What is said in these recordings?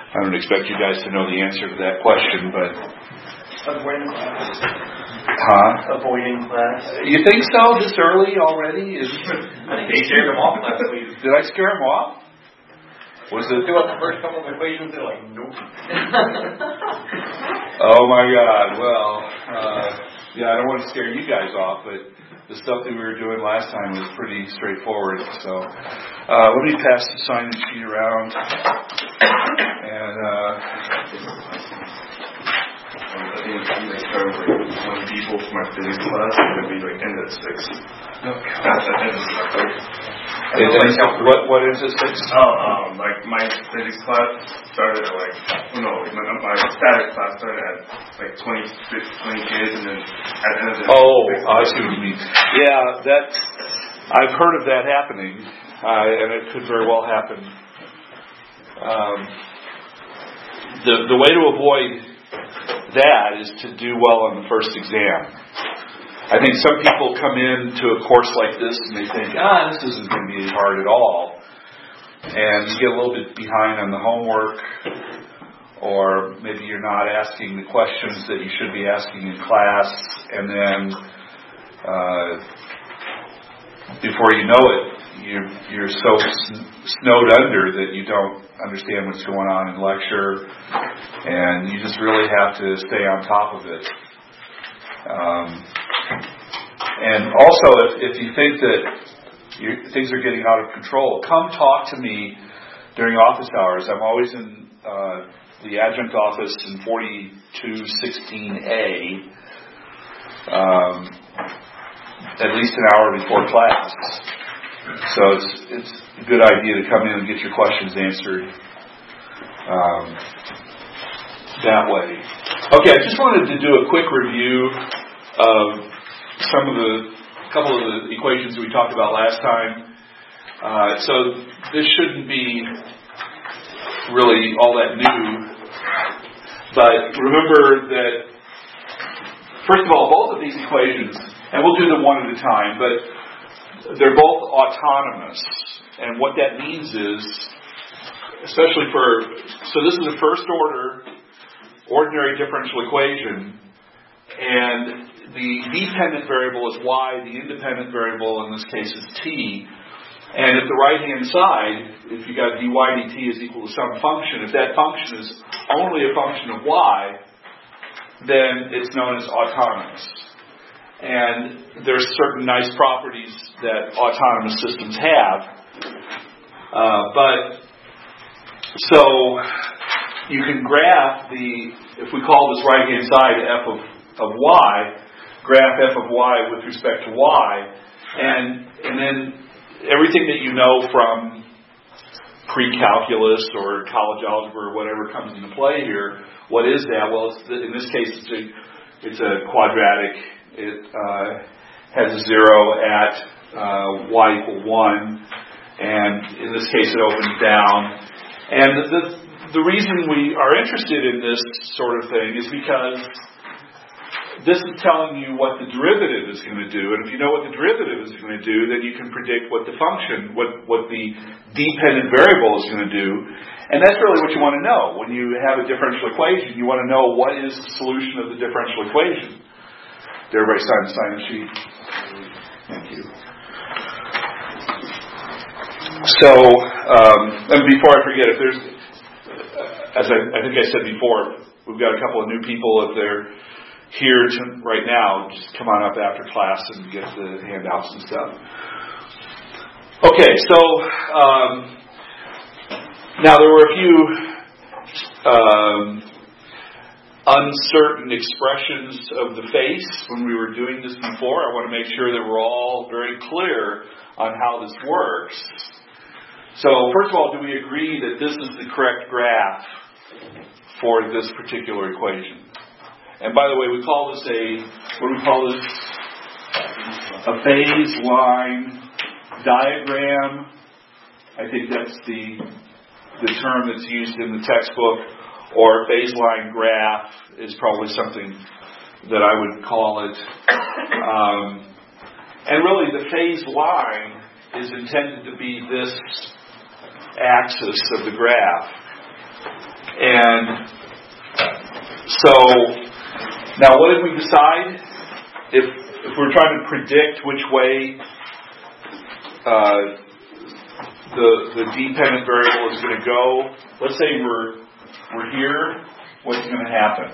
I don't expect you guys to know the answer to that question, but... Avoiding class. Avoiding class. You think so? This early already? I think they scared them off last week. Did I scare them off? Was it? They got the first couple of equations, they're like, nope. Oh my God. Well, I don't want to scare you guys off, but the stuff that we were doing last time was pretty straightforward. So let me pass the sign-in sheet around. And I think they started like 20 people for my physics class, and then we like ended at 6. What is it? 6? Like my physics class started at my static class started at like 20 kids, and then at the end of the I see what you mean. Yeah, I've heard of that happening, and it could very well happen. The way to avoid that is to do well on the first exam. I think some people come into a course like this and they think, this isn't going to be hard at all. And you get a little bit behind on the homework, or maybe you're not asking the questions that you should be asking in class, and then before you know it, you're so snowed under that you don't understand what's going on in lecture, and you just really have to stay on top of it. And also, if you think that things are getting out of control, come talk to me during office hours. I'm always in the adjunct office in 4216A, at least an hour before class. So it's a good idea to come in and get your questions answered that way. Okay, I just wanted to do a quick review of couple of the equations that we talked about last time. So this shouldn't be really all that new. But remember that, first of all, both of these equations, and we'll do them one at a time, but they're both autonomous. And what that means is, especially so this is a first order ordinary differential equation, and the dependent variable is y, the independent variable in this case is t. And if the right-hand side, if you got dy dt is equal to some function, if that function is only a function of y, then it's known as autonomous. And there's certain nice properties that autonomous systems have. So you can graph if we call this right-hand side f of y, graph f of y with respect to y, and then everything that you know from pre-calculus or college algebra or whatever comes into play here. What is that? Well, in this case, it's a quadratic. It has a 0 at y equal 1, and in this case, it opens down. And the reason we are interested in this sort of thing is because this is telling you what the derivative is going to do, and if you know what the derivative is going to do, then you can predict what the function, what the dependent variable is going to do, and that's really what you want to know. When you have a differential equation, you want to know what is the solution of the differential equation. Did everybody sign the sign-in sheet? Thank you. So, and before I forget, if there's, as I think I said before, we've got a couple of new people. If they're here right now, just come on up after class and get the handouts and stuff. Okay, so now there were a few uncertain expressions of the face when we were doing this before. I want to make sure that we're all very clear on how this works. So first of all, do we agree that this is the correct graph for this particular equation? And by the way, we call this a phase line diagram. I think that's the term that's used in the textbook. Or phase line graph is probably something that I would call it. And really, the phase line is intended to be this axis of the graph. And so, now what did we decide? If we're trying to predict which way the dependent variable is going to go, let's say we're here, what's going to happen?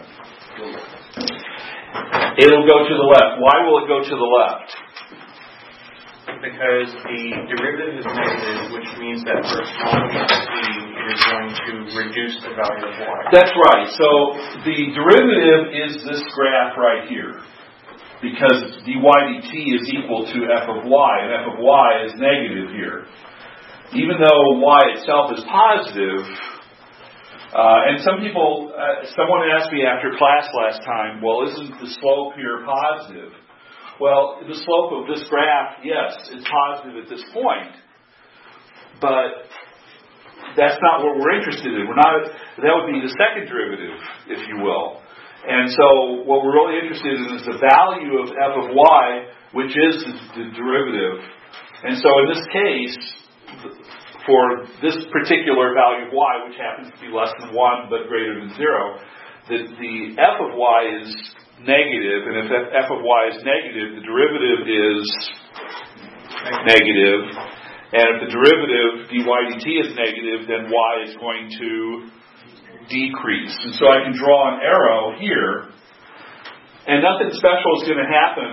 It'll go to the left. Why will it go to the left? Because the derivative is negative, which means that for a small t, it is going to reduce the value of y. That's right. So the derivative is this graph right here. Because dy dt is equal to f of y, and f of y is negative here. Even though y itself is positive, and some people, someone asked me after class last time, well, isn't the slope here positive? Well, the slope of this graph, yes, is positive at this point, but that's not what we're interested in. That would be the second derivative, if you will. And so what we're really interested in is the value of f of y, which is the derivative. And so in this case, for this particular value of y, which happens to be less than 1 but greater than 0, the f of y is negative, and if f of y is negative, the derivative is negative. And if the derivative dy dt is negative, then y is going to decrease. And so I can draw an arrow here, and nothing special is going to happen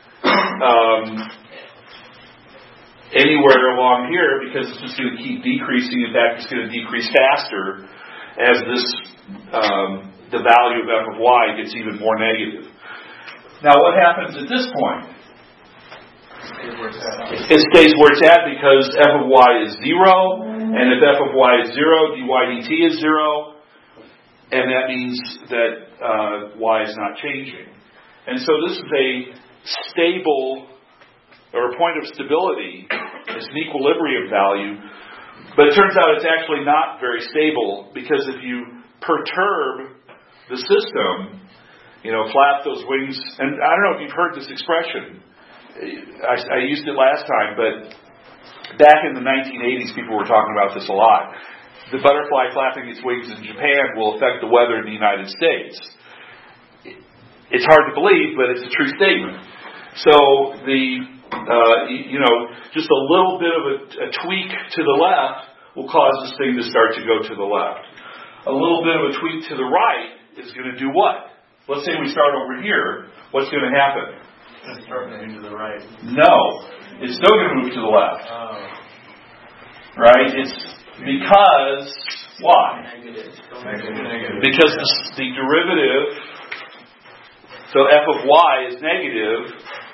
anywhere along here, because it's just going to keep decreasing. In fact, it's going to decrease faster as the value of f of y gets even more negative. Now what happens at this point? It stays where it's at because f of y is 0, and if f of y is 0, dy dt is 0, and that means that y is not changing. And so this is a stable, or a point of stability. It's an equilibrium value. But it turns out it's actually not very stable, because if you perturb the system, flap those wings, and I don't know if you've heard this expression. I used it last time, but back in the 1980s, people were talking about this a lot. The butterfly flapping its wings in Japan will affect the weather in the United States. It's hard to believe, but it's a true statement. So just a little bit of a tweak to the left will cause this thing to start to go to the left. A little bit of a tweak to the right is going to do what? Let's say we start over here. What's going to happen? It's start moving to the right. No. It's still going to move to the left. Oh. Right? It's because, why? Negative. Because the derivative, so f of y is negative,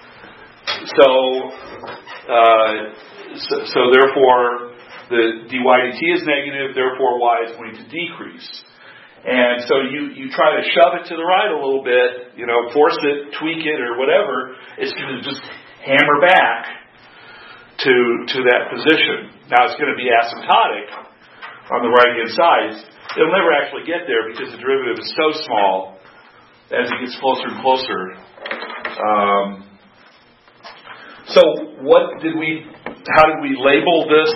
so therefore the dy dt is negative, therefore y is going to decrease. And so you try to shove it to the right a little bit, force it, tweak it, or whatever, it's going to just hammer back to that position. Now it's going to be asymptotic on the right-hand side. It'll never actually get there because the derivative is so small as it gets closer and closer. So how did we label this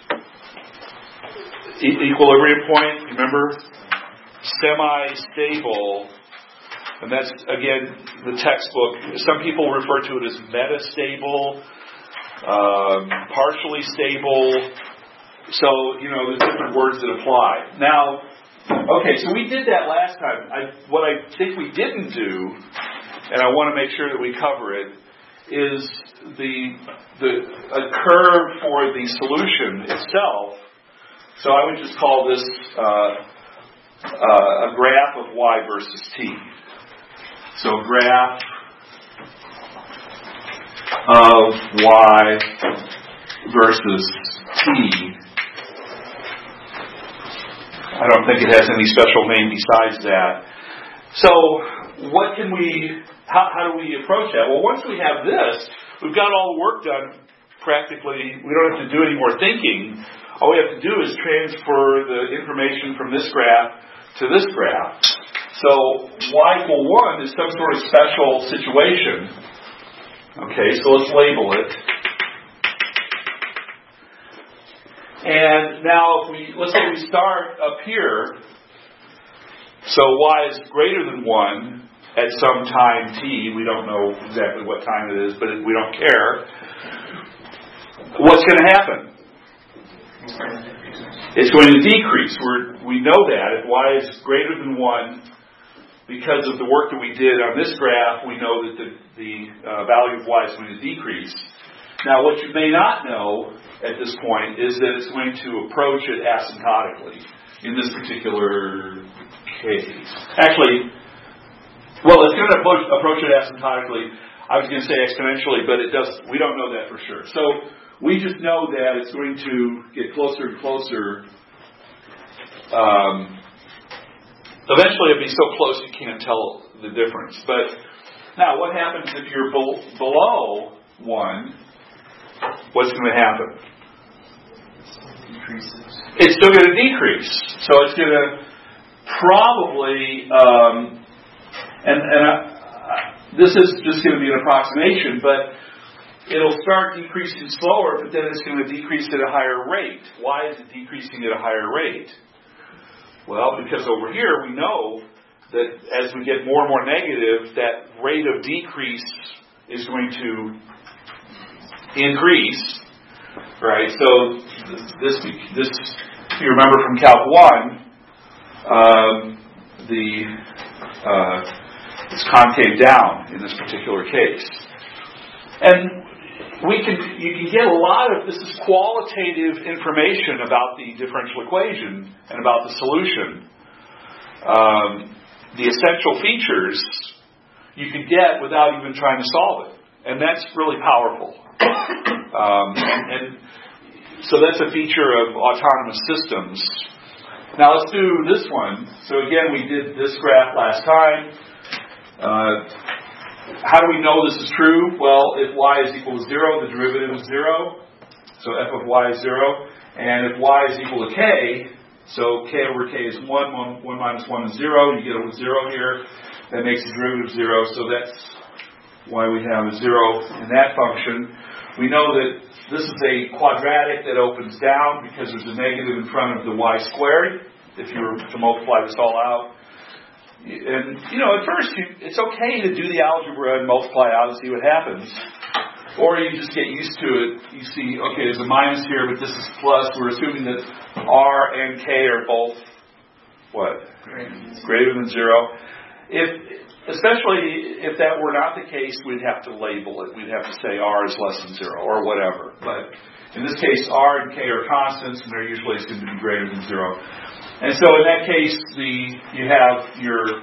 equilibrium point? Remember? Semi-stable. And that's, again, the textbook. Some people refer to it as metastable, partially stable. So, there's different words that apply. Now, okay, so we did that last time. What I think we didn't do, and I want to make sure that we cover it, is a curve for the solution itself. So I would just call this a graph of y versus t. So graph of y versus t. I don't think it has any special name besides that. So how do we approach that? Well, once we have this, we've got all the work done practically. We don't have to do any more thinking. All we have to do is transfer the information from this graph to this graph. So y equal 1 is some sort of special situation. Okay, so let's label it. And now let's say we start up here, So y is greater than 1 at some time t. We don't know exactly what time it is, but we don't care. What's going to happen? It's going to decrease. We know that. If y is greater than 1, because of the work that we did on this graph, we know that the value of y is going to decrease. Now, what you may not know at this point is that it's going to approach it asymptotically in this particular case. Actually, well, it's going to approach it asymptotically. I was going to say exponentially, but we don't know that for sure. So we just know that it's going to get closer and closer. Eventually, it'll be so close you can't tell the difference. But now, what happens if you're below 1? What's going to happen? Decreases. It's still going to decrease. So it's going to probably, this is just going to be an approximation, but it'll start decreasing slower, but then it's going to decrease at a higher rate. Why is it decreasing at a higher rate? Well, because over here we know that as we get more and more negative, that rate of decrease is going to increase, right? So this, if you remember from Calc 1, it's concave down in this particular case, and you can get a lot of this is qualitative information about the differential equation and about the solution. The essential features you can get without even trying to solve it, and that's really powerful. And so that's a feature of autonomous systems. Now let's do this one. So again, we did this graph last time. How do we know this is true? Well, if y is equal to 0, the derivative is 0. So f of y is 0. And if y is equal to k, so k over k is 1, 1 minus 1 is 0. You get a 0 here. That makes the derivative 0. So that's why we have a 0 in that function. We know that this is a quadratic that opens down because there's a negative in front of the y squared, if you were to multiply this all out. And, at first, it's okay to do the algebra and multiply out and see what happens. Or you just get used to it. You see, okay, there's a minus here, but this is plus. We're assuming that r and k are both, what? Greater than 0. Especially if that were not the case, we'd have to label it. We'd have to say r is less than 0 or whatever. But in this case, r and k are constants, and they're usually assumed to be greater than 0. And so in that case, you have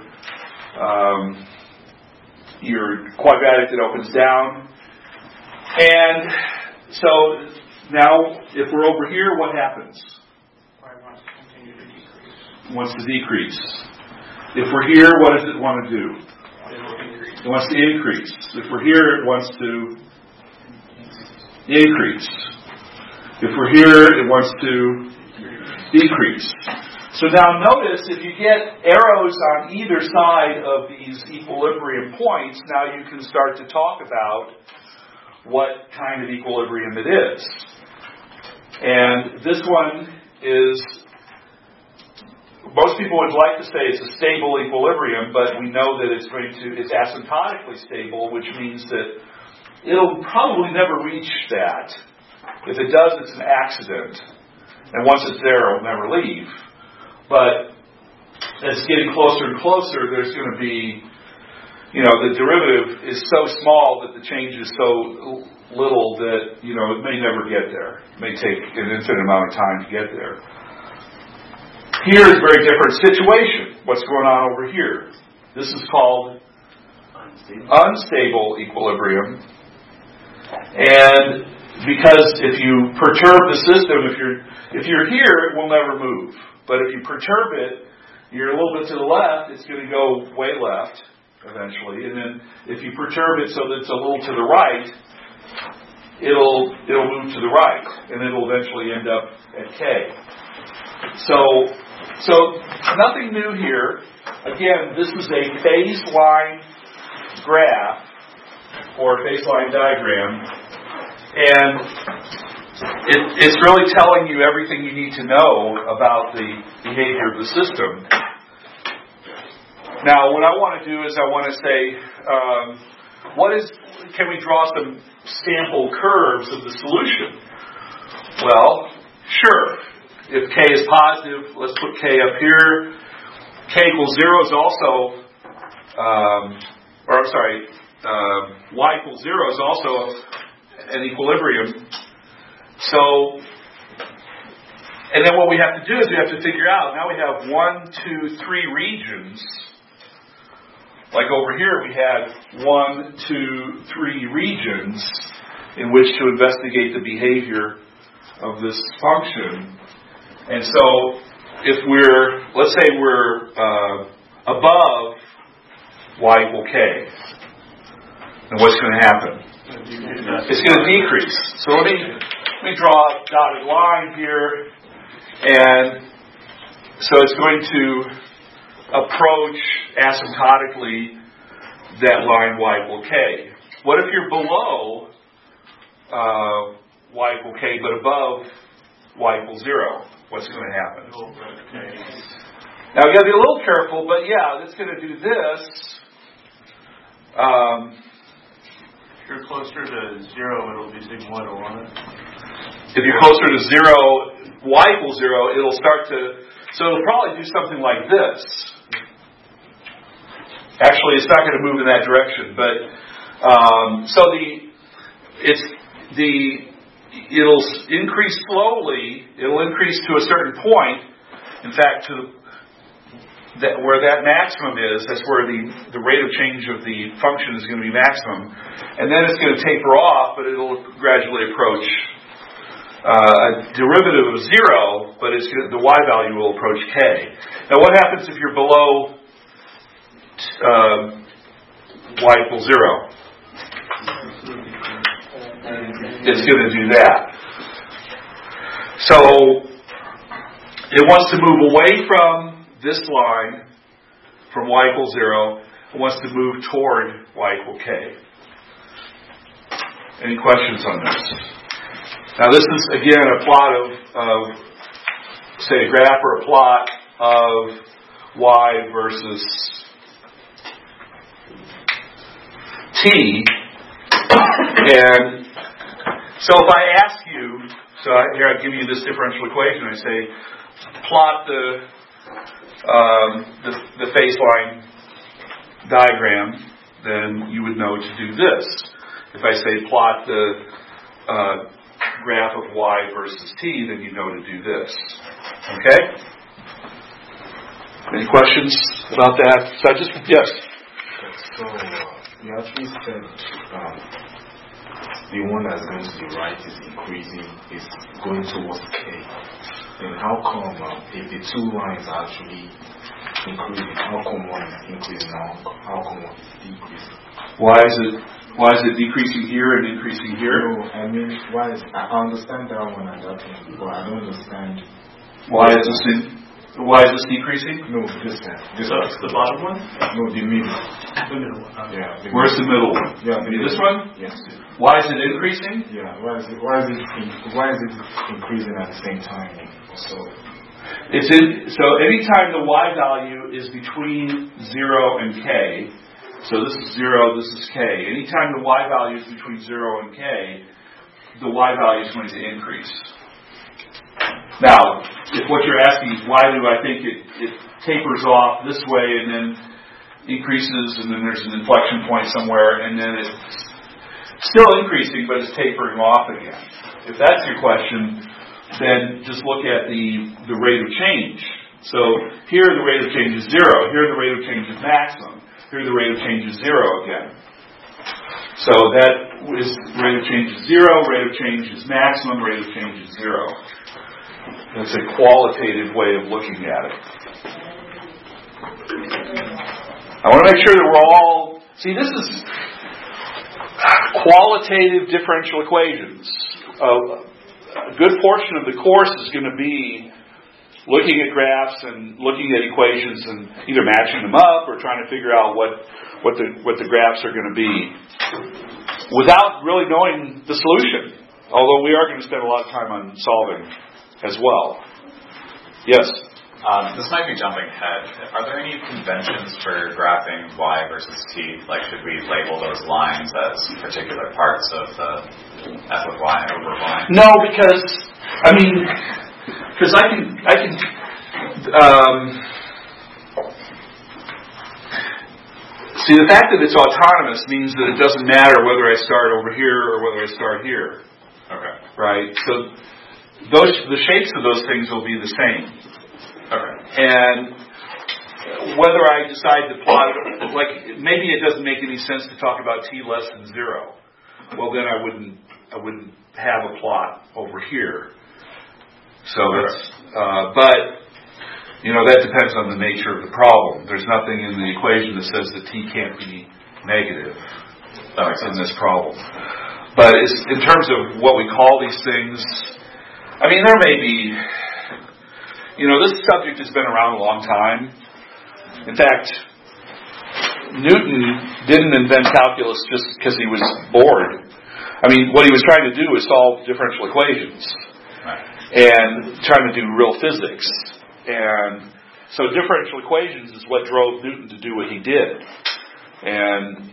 your quadratic that opens down. And so now, if we're over here, what happens? Y wants to continue to decrease. It wants to decrease. If we're here, what does it want to do? It wants to increase. If we're here, it wants to increase. If we're here, it wants to decrease. So now notice, if you get arrows on either side of these equilibrium points, now you can start to talk about what kind of equilibrium it is. And this one is, most people would like to say it's a stable equilibrium, but we know that it's asymptotically stable, which means that it'll probably never reach that. If it does, it's an accident. And once it's there, it'll never leave. But as it's getting closer and closer, there's going to be, the derivative is so small that the change is so little that, it may never get there. It may take an infinite amount of time to get there. Here is a very different situation. What's going on over here? This is called unstable equilibrium. And because if you perturb the system, if you're here, it will never move. But if you perturb it, you're a little bit to the left, it's going to go way left eventually. And then if you perturb it so that it's a little to the right, it'll move to the right, and it'll eventually end up at K. So nothing new here. Again, this is a phase line graph or a phase line diagram, and it's really telling you everything you need to know about the behavior of the system. Now, what I want to do is I want to say, can we draw some sample curves of the solution? Well, sure. If k is positive, let's put k up here. K equals 0 is also, y equals 0 is also an equilibrium. So, and then what we have to do is we have to figure out, now we have 1, 2, 3 regions. Like over here we had 1, 2, 3 regions in which to investigate the behavior of this function. And so, let's say we're above y equal k, then what's going to happen? It's going to decrease. So let me draw a dotted line here, and so it's going to approach asymptotically that line y equal k. What if you're below y equal k but above y equals 0? What's going to happen? Now you got to be a little careful, but yeah, it's going to do this. If you're closer to 0, it'll be sigma 1 to 1. If you're closer to 0, y equals 0, it'll start to, so it'll probably do something like this. Actually, it's not going to move in that direction, but it'll increase slowly. It'll increase to a certain point. In fact, where that maximum is, that's where the rate of change of the function is going to be maximum. And then it's going to taper off, but it'll gradually approach a derivative of 0, but the y value will approach k. Now what happens if you're below y equals 0? It's going to do that. So it wants to move away from this line, from y equals 0. It wants to move toward y equal k. Any questions on this? Now this is, again, a plot of say, a graph or a plot of y versus t. And so if I ask you, here I give you this differential equation, I say, plot the phase line diagram, then you would know to do this. If I say plot the graph of y versus t, then you know to do this. Okay? Any questions about that? Yes? So, you actually said the one that's going to the right is increasing, is going towards k. Then how come if the two lines are actually increasing, how come one is increasing, how come one is decreasing? Why is it decreasing here and increasing here? No, I mean, I understand that one and that one, but I don't understand. Why is this decreasing? No, this one. So it's the bottom one? No, the middle. The middle one. Yeah. Where's the middle one? Yeah. This one? Yes. Why is it increasing? Yeah. Why is it increasing at the same time? So anytime the y value is between 0 and k, so this is 0, this is k. Anytime the y value is between 0 and k, the y value is going to increase. Now, if what you're asking is why do I think it tapers off this way and then increases and then there's an inflection point somewhere and then it's still increasing but it's tapering off again. If that's your question, then just look at the rate of change. So here the rate of change is 0. Here the rate of change is maximum. Here the rate of change is 0 again. So that is rate of change is 0, rate of change is maximum, rate of change is 0. That's a qualitative way of looking at it. I want to make sure that we're all... See, this is qualitative differential equations. A good portion of the course is going to be looking at graphs and looking at equations and either matching them up or trying to figure out what the graphs are going to be without really knowing the solution. Although we are going to spend a lot of time on solving as well. Yes? This might be jumping ahead. Are there any conventions for graphing y versus t? Like, should we label those lines as particular parts of the f of y over y? No, because I can see, the fact that it's autonomous means that it doesn't matter whether I start over here or whether I start here. Okay. Right? So the shapes of those things will be the same. Okay. And whether I decide to plot, like, maybe it doesn't make any sense to talk about t less than 0. Well, then I wouldn't have a plot over here. So that's, but that depends on the nature of the problem. There's nothing in the equation that says that t can't be negative in this problem. But in terms of what we call these things, there may be, this subject has been around a long time. In fact, Newton didn't invent calculus just because he was bored. What he was trying to do was solve differential equations and trying to do real physics. And so differential equations is what drove Newton to do what he did. And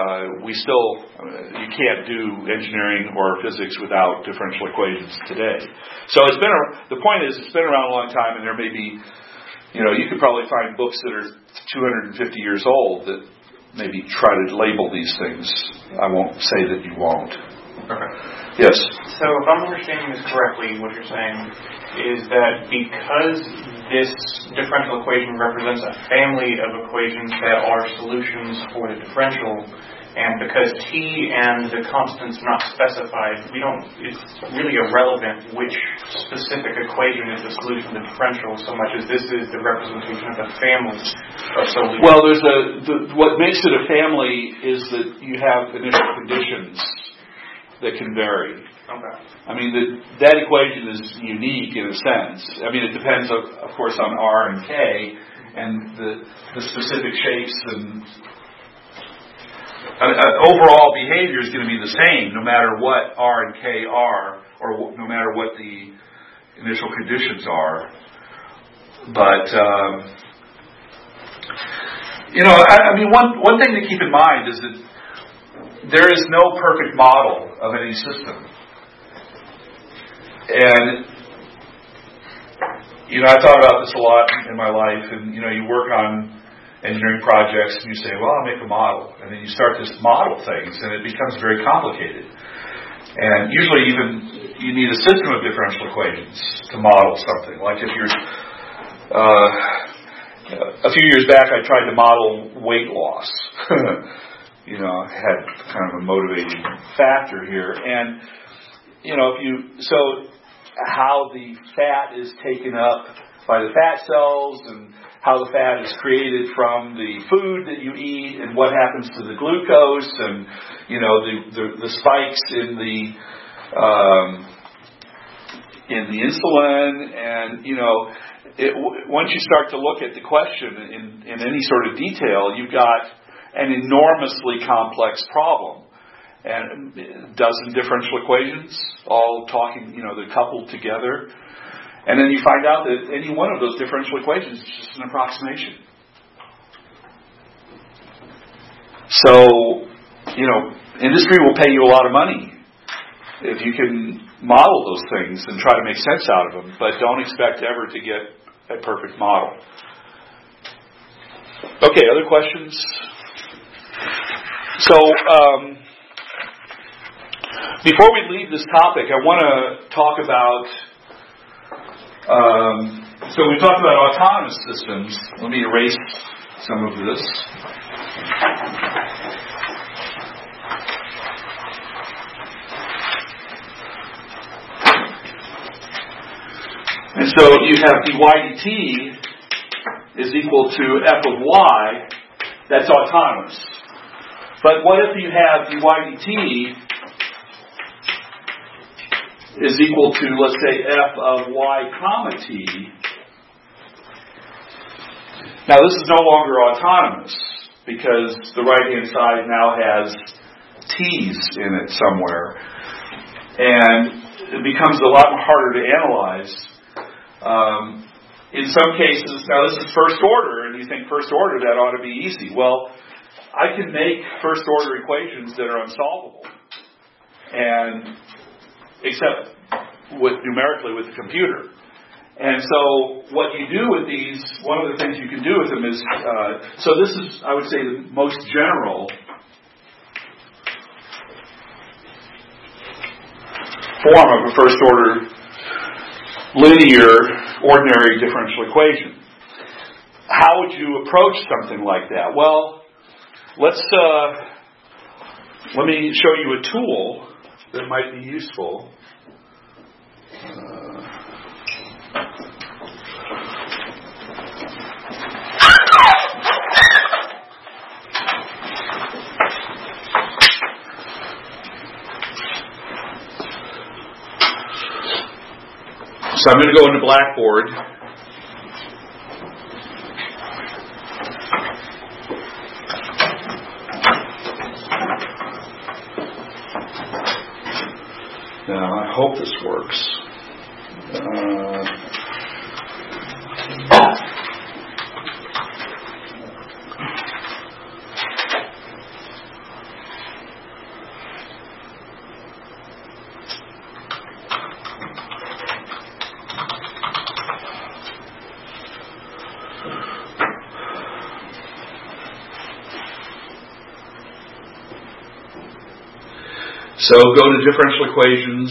you can't do engineering or physics without differential equations today. So the point is, it's been around a long time, and there may be, you could probably find books that are 250 years old that maybe try to label these things. I won't say that you won't. Okay. Yes? So if I'm understanding this correctly, what you're saying is that because this differential equation represents a family of equations that are solutions for the differential, and because t and the constants are not specified, it's really irrelevant which specific equation is the solution to the differential so much as this is the representation of a family of solutions. Well, what makes it a family is that you have initial conditions that can vary. Okay. That equation is unique in a sense. It depends, of course, on R and K and the specific shapes, and overall behavior is going to be the same no matter what R and K are, or no matter what the initial conditions are. But one thing to keep in mind is that there is no perfect model of any system. And, I've thought about this a lot in my life, and, you work on engineering projects, and you say, well, I'll make a model. And then you start to model things, and it becomes very complicated. And usually you need a system of differential equations to model something. Like if you're, a few years back, I tried to model weight loss. Had kind of a motivating factor here. And, how the fat is taken up by the fat cells, and how the fat is created from the food that you eat, and what happens to the glucose, and, the spikes in the insulin, and, once you start to look at the question in any sort of detail, you've got an enormously complex problem. And a dozen differential equations, all talking, they're coupled together. And then you find out that any one of those differential equations is just an approximation. So, industry will pay you a lot of money if you can model those things and try to make sense out of them, but don't expect ever to get a perfect model. Okay, other questions? So, before we leave this topic, I want to talk about, so we talked about autonomous systems. Let me erase some of this. And so you have dy dt is equal to f of y. That's autonomous. But what if you have dy dt is equal to, let's say, f of y comma t. Now this is no longer autonomous because the right-hand side now has t's in it somewhere. And it becomes a lot harder to analyze. in some cases, now this is first order, and you think first order, that ought to be easy. Well, I can make first order equations that are unsolvable, and except numerically with the computer. And so what you do with these, one of the things you can do with them is, so this is, I would say, the most general form of a first order linear ordinary differential equation. How would you approach something like that? Well, let me show you a tool that might be useful. So I'm going to go into Blackboard. Now, I hope this works. So go to differential equations,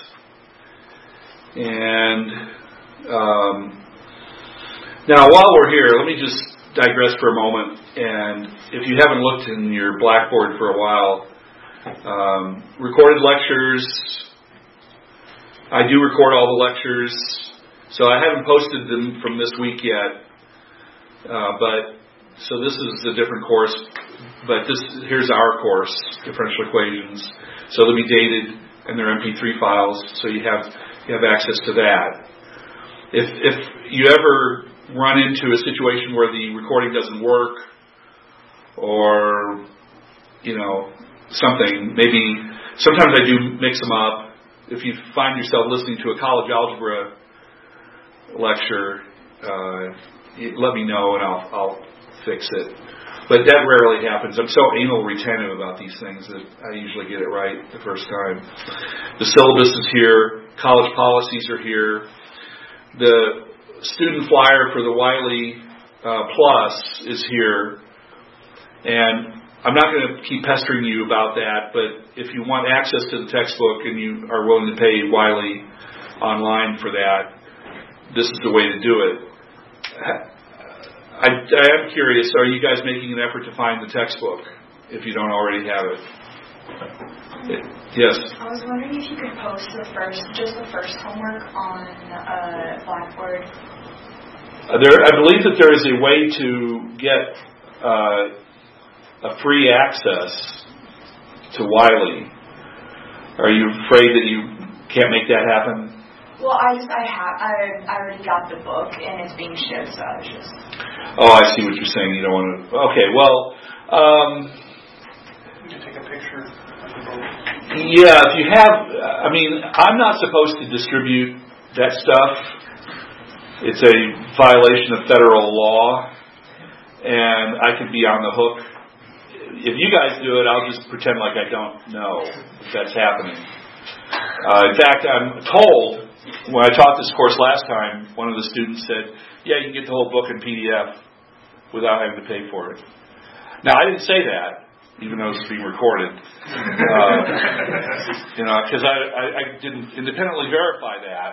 and now while we're here, let me just digress for a moment. And if you haven't looked in your Blackboard for a while, recorded lectures, I do record all the lectures, so I haven't posted them from this week yet, so this is a different course, but here's our course, differential equations. So they'll be dated and they're MP3 files, so you have access to that. If you ever run into a situation where the recording doesn't work, or something, maybe sometimes I do mix them up. If you find yourself listening to a college algebra lecture, let me know and I'll fix it. But that rarely happens. I'm so anal retentive about these things that I usually get it right the first time. The syllabus is here. College policies are here. The student flyer for the Wiley Plus is here. And I'm not going to keep pestering you about that, but if you want access to the textbook and you are willing to pay Wiley online for that, this is the way to do it. I am curious, are you guys making an effort to find the textbook if you don't already have it? Yes? I was wondering if you could post the first homework on Blackboard. I believe that there is a way to get a free access to Wiley. Are you afraid that you can't make that happen? Well, I already got the book and it's being shipped, so I was just. Oh, I see what you're saying. You don't want to. Okay, well. Would you take a picture of the book? Yeah, if you have. I'm not supposed to distribute that stuff. It's a violation of federal law, and I could be on the hook. If you guys do it, I'll just pretend like I don't know if that's happening. In fact, I'm told. When I taught this course last time, one of the students said, yeah, you can get the whole book in PDF without having to pay for it. Now, I didn't say that, even though it's being recorded. Because I didn't independently verify that.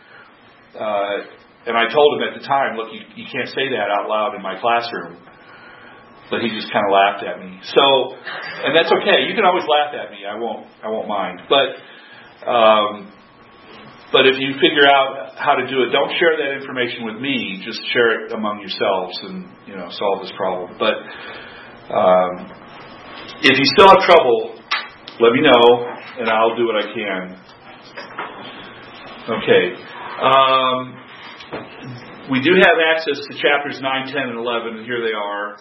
And I told him at the time, look, you can't say that out loud in my classroom. But he just kind of laughed at me. So, and that's okay. You can always laugh at me. I won't mind. But if you figure out how to do it, don't share that information with me. Just share it among yourselves and solve this problem. But if you still have trouble, let me know and I'll do what I can. Okay. We do have access to chapters 9, 10, and 11, and here they are.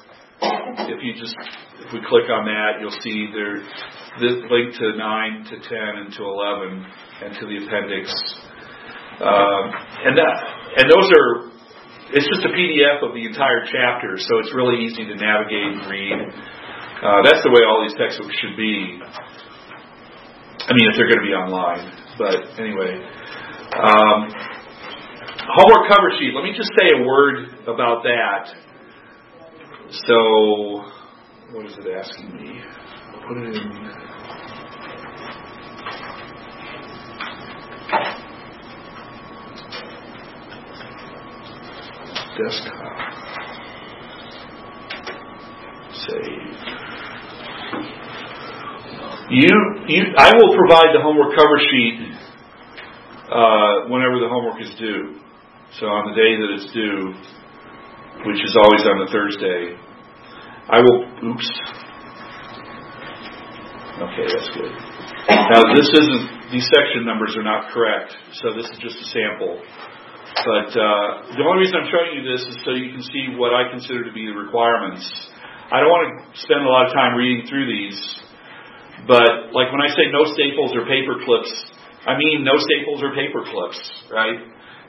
If we click on that, you'll see there's this link to 9 to 10 and to 11 and to the appendix. And those are It's just a PDF of the entire chapter, so it's really easy to navigate and read. That's the way all these textbooks should be. I mean, if they're going to be online. But anyway. Homework cover sheet. Let me just say a word about that. So, what is it asking me? I'll put it in. Desktop. Save. I will provide the homework cover sheet whenever the homework is due. So on the day that it's due, which is always on the Thursday, I will. Oops. Okay, that's good. Now this isn't. These section numbers are not correct, so this is just a sample. But the only reason I'm showing you this is so you can see what I consider to be the requirements. I don't want to spend a lot of time reading through these, but like when I say no staples or paper clips, I mean no staples or paper clips, right?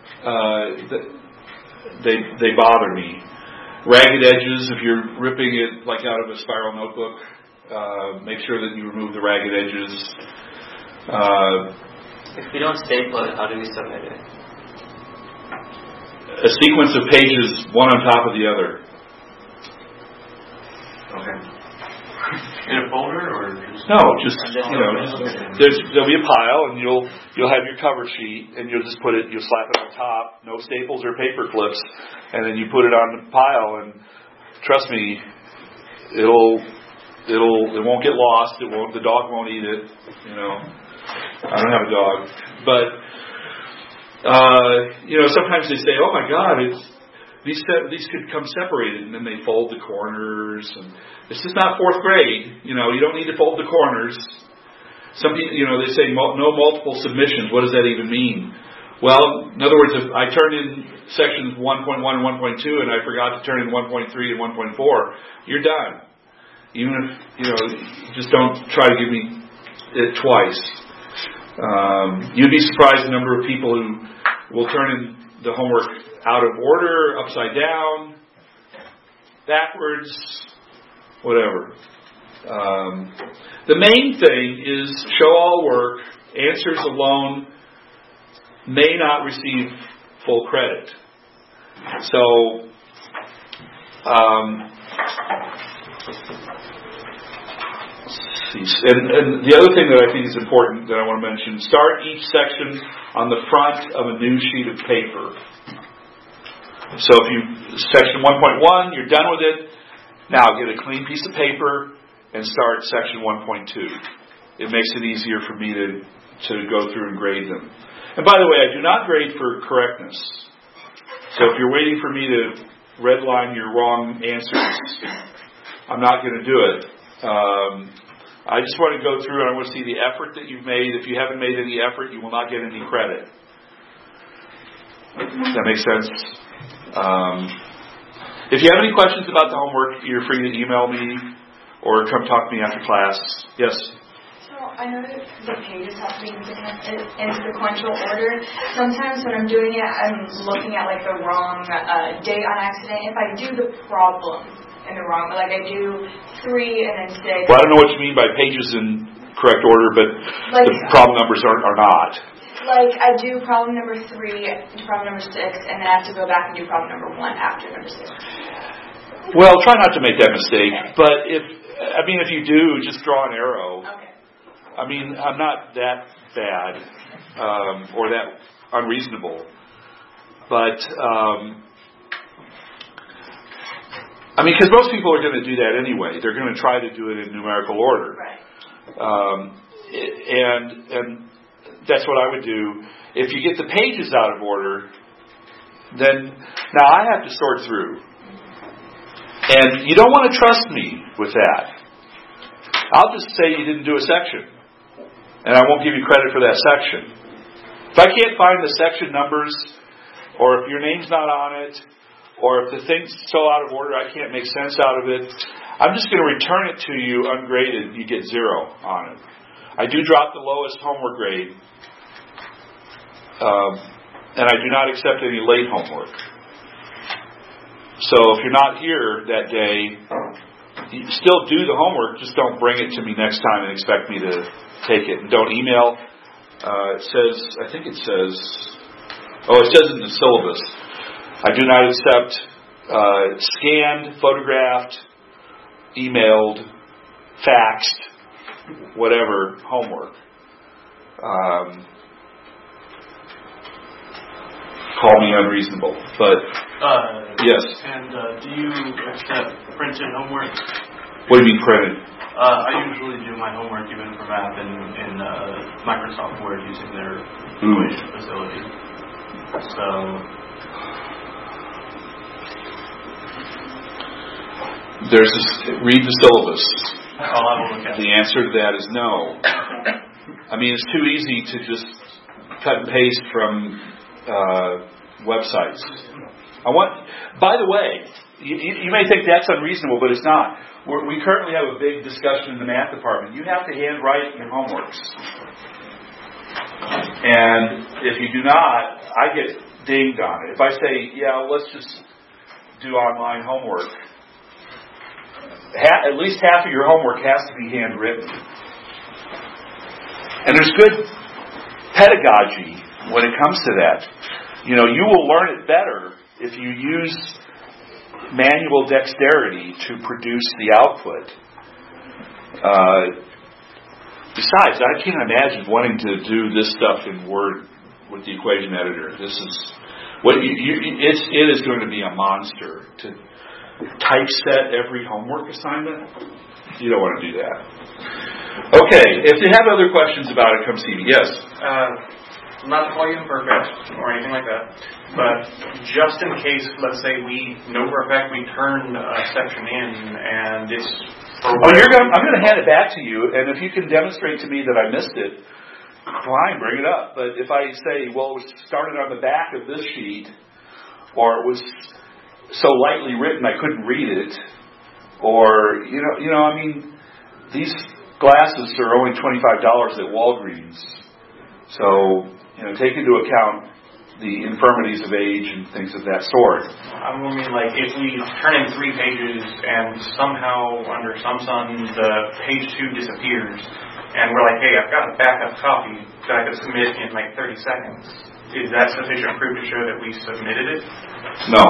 They bother me. Ragged edges, if you're ripping it like out of a spiral notebook, make sure that you remove the ragged edges. If we don't staple it, how do we submit it? A sequence of pages, one on top of the other. Okay. In a folder or No, just there'll be a pile, and you'll have your cover sheet, and you'll slap it on top. No staples or paper clips, and then you put it on the pile. And trust me, it won't get lost. The dog won't eat it. I don't have a dog, but sometimes they say, "Oh my God, these could come separated," and then they fold the corners. And this is not fourth grade. You don't need to fold the corners. Some people, they say no multiple submissions. What does that even mean? Well, in other words, if I turned in sections 1.1 and 1.2 and I forgot to turn in 1.3 and 1.4, you're done. Even if just don't try to give me it twice. You'd be surprised the number of people who will turn in the homework out of order, upside down, backwards, whatever. The main thing is show all work. Answers alone may not receive full credit. So, and the other thing that I think is important that I want to mention, start each section on the front of a new sheet of paper. So if section 1.1, you're done with it, now get a clean piece of paper and start section 1.2. It makes it easier for me to go through and grade them. And by the way, I do not grade for correctness. So if you're waiting for me to redline your wrong answers, I'm not going to do it. I just want to go through and I want to see the effort that you've made. If you haven't made any effort, you will not get any credit. Does that make sense? If you have any questions about the homework, you're free to email me or come talk to me after class. Yes? So I know that the pages have to be in sequential order. Sometimes when I'm doing it, I'm looking at the wrong date on accident. If I do the problem in the wrong, I do 3 and then 6. Well, I don't know what you mean by pages in correct order, but the problem numbers are not. I do problem number 3, problem number 6, and then I have to go back and do problem number 1 after number 6. Well, try not to make that mistake. Okay. But if you do, just draw an arrow. Okay. I'm not that bad or that unreasonable, but because most people are going to do that anyway. They're going to try to do it in numerical order. Right. And that's what I would do. If you get the pages out of order, then now I have to sort through. And you don't want to trust me with that. I'll just say you didn't do a section. And I won't give you credit for that section. If I can't find the section numbers, or if your name's not on it, or if the thing's so out of order I can't make sense out of it, I'm just going to return it to you ungraded. You get 0 on it. I do drop the lowest homework grade. And I do not accept any late homework. So if you're not here that day, you still do the homework, just don't bring it to me next time and expect me to take it. And don't email. It says in the syllabus, I do not accept scanned, photographed, emailed, faxed, whatever homework. Call me unreasonable, but yes. And do you accept printed homework? What do you mean printed? I usually do my homework even for math in Microsoft Word using their equation facility. So read the syllabus. I'll have a look at it. The answer to that is no. I mean, it's too easy to just cut and paste from websites. By the way, you may think that's unreasonable, but it's not. We currently have a big discussion in the math department. You have to handwrite your homeworks. And if you do not, I get dinged on it. If I say, let's just do online homework, at least half of your homework has to be handwritten. And there's good pedagogy when it comes to that. You will learn it better if you use manual dexterity to produce the output. Besides, I can't imagine wanting to do this stuff in Word with the equation editor. This is it is going to be a monster to typeset every homework assignment. You don't want to do that. Okay, if you have other questions about it, come see me. Yes. Not to call you imperfect or anything like that, but just in case, let's say we know for a fact we turned a section in and it's... I'm going to hand it back to you, and if you can demonstrate to me that I missed it, fine, bring it up. But if I say, well, it was started on the back of this sheet, or it was so lightly written I couldn't read it, or, these glasses are only $25 at Walgreens. So, take into account the infirmities of age and things of that sort. I mean, like, if we turn in 3 pages and somehow, under some sun, the page 2 disappears, and we're like, hey, I've got a backup copy that I could submit in, 30 seconds, is that sufficient proof to show that we submitted it? No.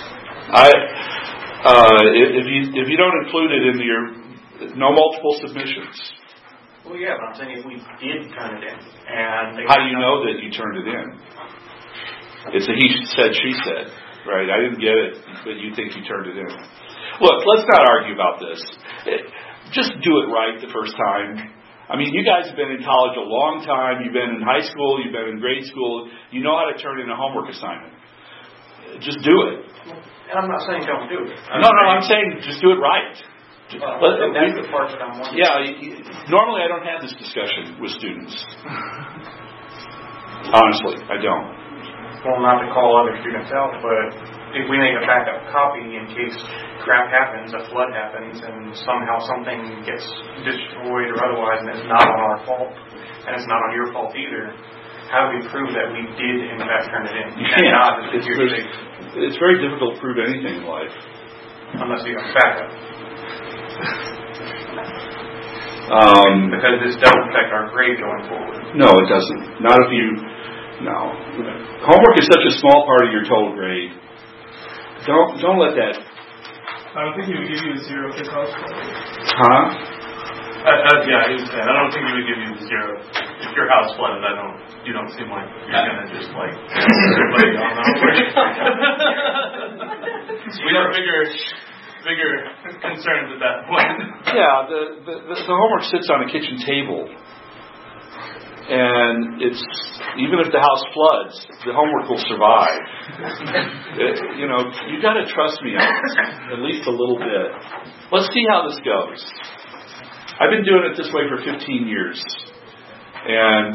If you don't include it in no multiple submissions. Well, yeah, but I'm saying if we did turn it in, and how do you know that you turned it in? It's a he said, she said, right? I didn't get it, but you think you turned it in. Look, let's not argue about this. Just do it right the first time. I mean, you guys have been in college a long time. You've been in high school. You've been in grade school. You know how to turn in a homework assignment. Just do it. And I'm not saying don't do it. No, I'm saying just do it right. That's the part that I'm wondering. Yeah, normally I don't have this discussion with students. Honestly, I don't. Well, not to call other students out, but if we make a backup copy in case crap happens, a flood happens, and somehow something gets destroyed or otherwise, and it's not on our fault, and it's not on your fault either, how do we prove that we did, in fact, turn it in? You can't. It's very difficult to prove anything in life. Unless you have backup. Because this doesn't affect our grade going forward. No, it doesn't. Not if you... No. Homework is such a small part of your total grade. Don't let that... I don't think he would give you a 0 if house flooded. Huh? Yeah, he was saying, I don't think he would give you a 0. If your house flooded, you don't seem like you're going to just everybody on the homework. We have bigger concerns at that point. Yeah, the homework sits on a kitchen table. And it's, even if the house floods, the homework will survive. You got to trust me on this, at least a little bit. Let's see how this goes. I've been doing it this way for 15 years. And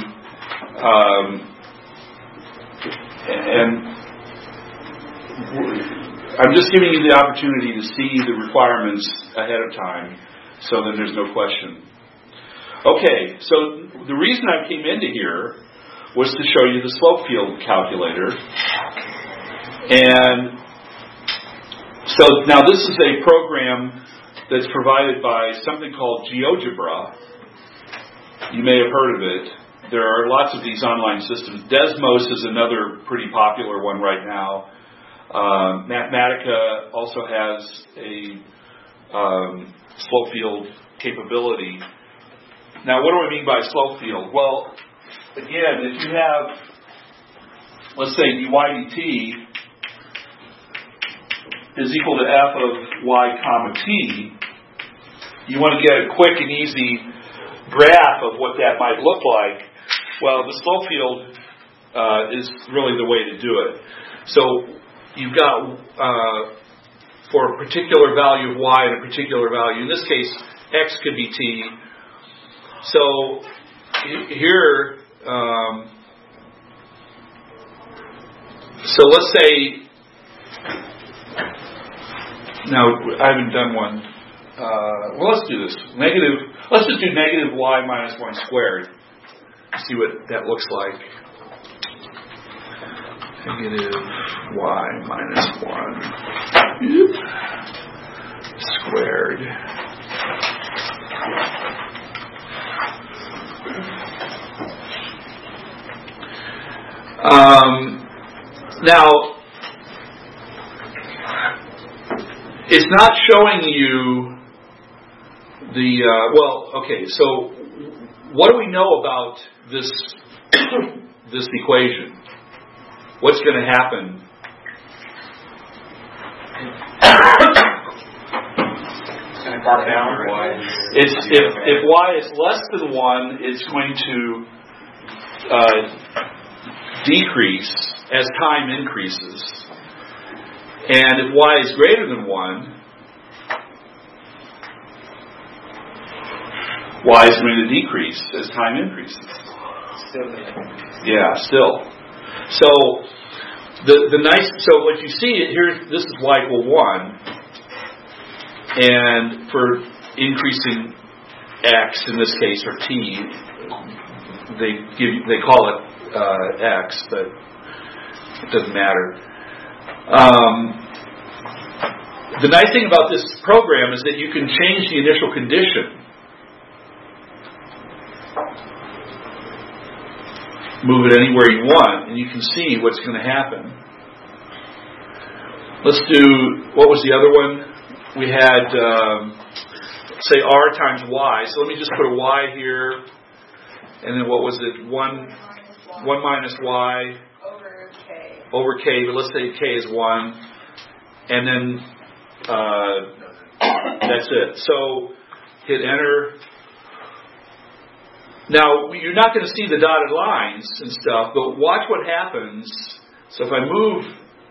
I'm just giving you the opportunity to see the requirements ahead of time, so that there's no question. Okay, so the reason I came into here was to show you the slope field calculator. And So now this is a program that's provided by something called GeoGebra. You may have heard of it. There are lots of these online systems. Desmos is another pretty popular one right now. Mathematica also has a slope field capability. Now, what do I mean by slope field? Well, again, if you have, let's say, dy dt is equal to f of y comma t, you want to get a quick and easy graph of what that might look like. Well, the slope field is really the way to do it. So you've got, for a particular value of y and a particular value, in this case, x could be t. So here, so let's say, now I haven't done one. Well, let's do this. Let's just do negative y minus 1 squared. See what that looks like. Negative y minus 1 squared. Now, it's not showing you the, so what do we know about this this equation? What's going to happen? It's going to drop down. If y is less than 1, it's going to decrease as time increases. And if y is greater than 1, y is going to decrease as time increases. Still. So so what you see here, this is y equal 1, and for increasing x in this case, or t, they call it x, but it doesn't matter. The nice thing about this program is that you can change the initial condition. Move it anywhere you want, and you can see what's going to happen. Let's do, what was the other one? We had, say, r times y. So let me just put a y here, and then what was it? 1 minus y over k, but let's say k is 1, and then that's it. So hit enter. Now, you're not going to see the dotted lines and stuff, but watch what happens. So if I move,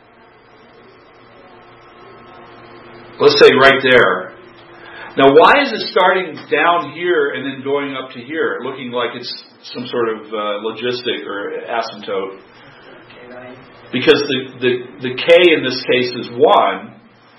let's say right there. Now, why is it starting down here and then going up to here, looking like it's some sort of logistic or asymptote? Because the k in this case is 1,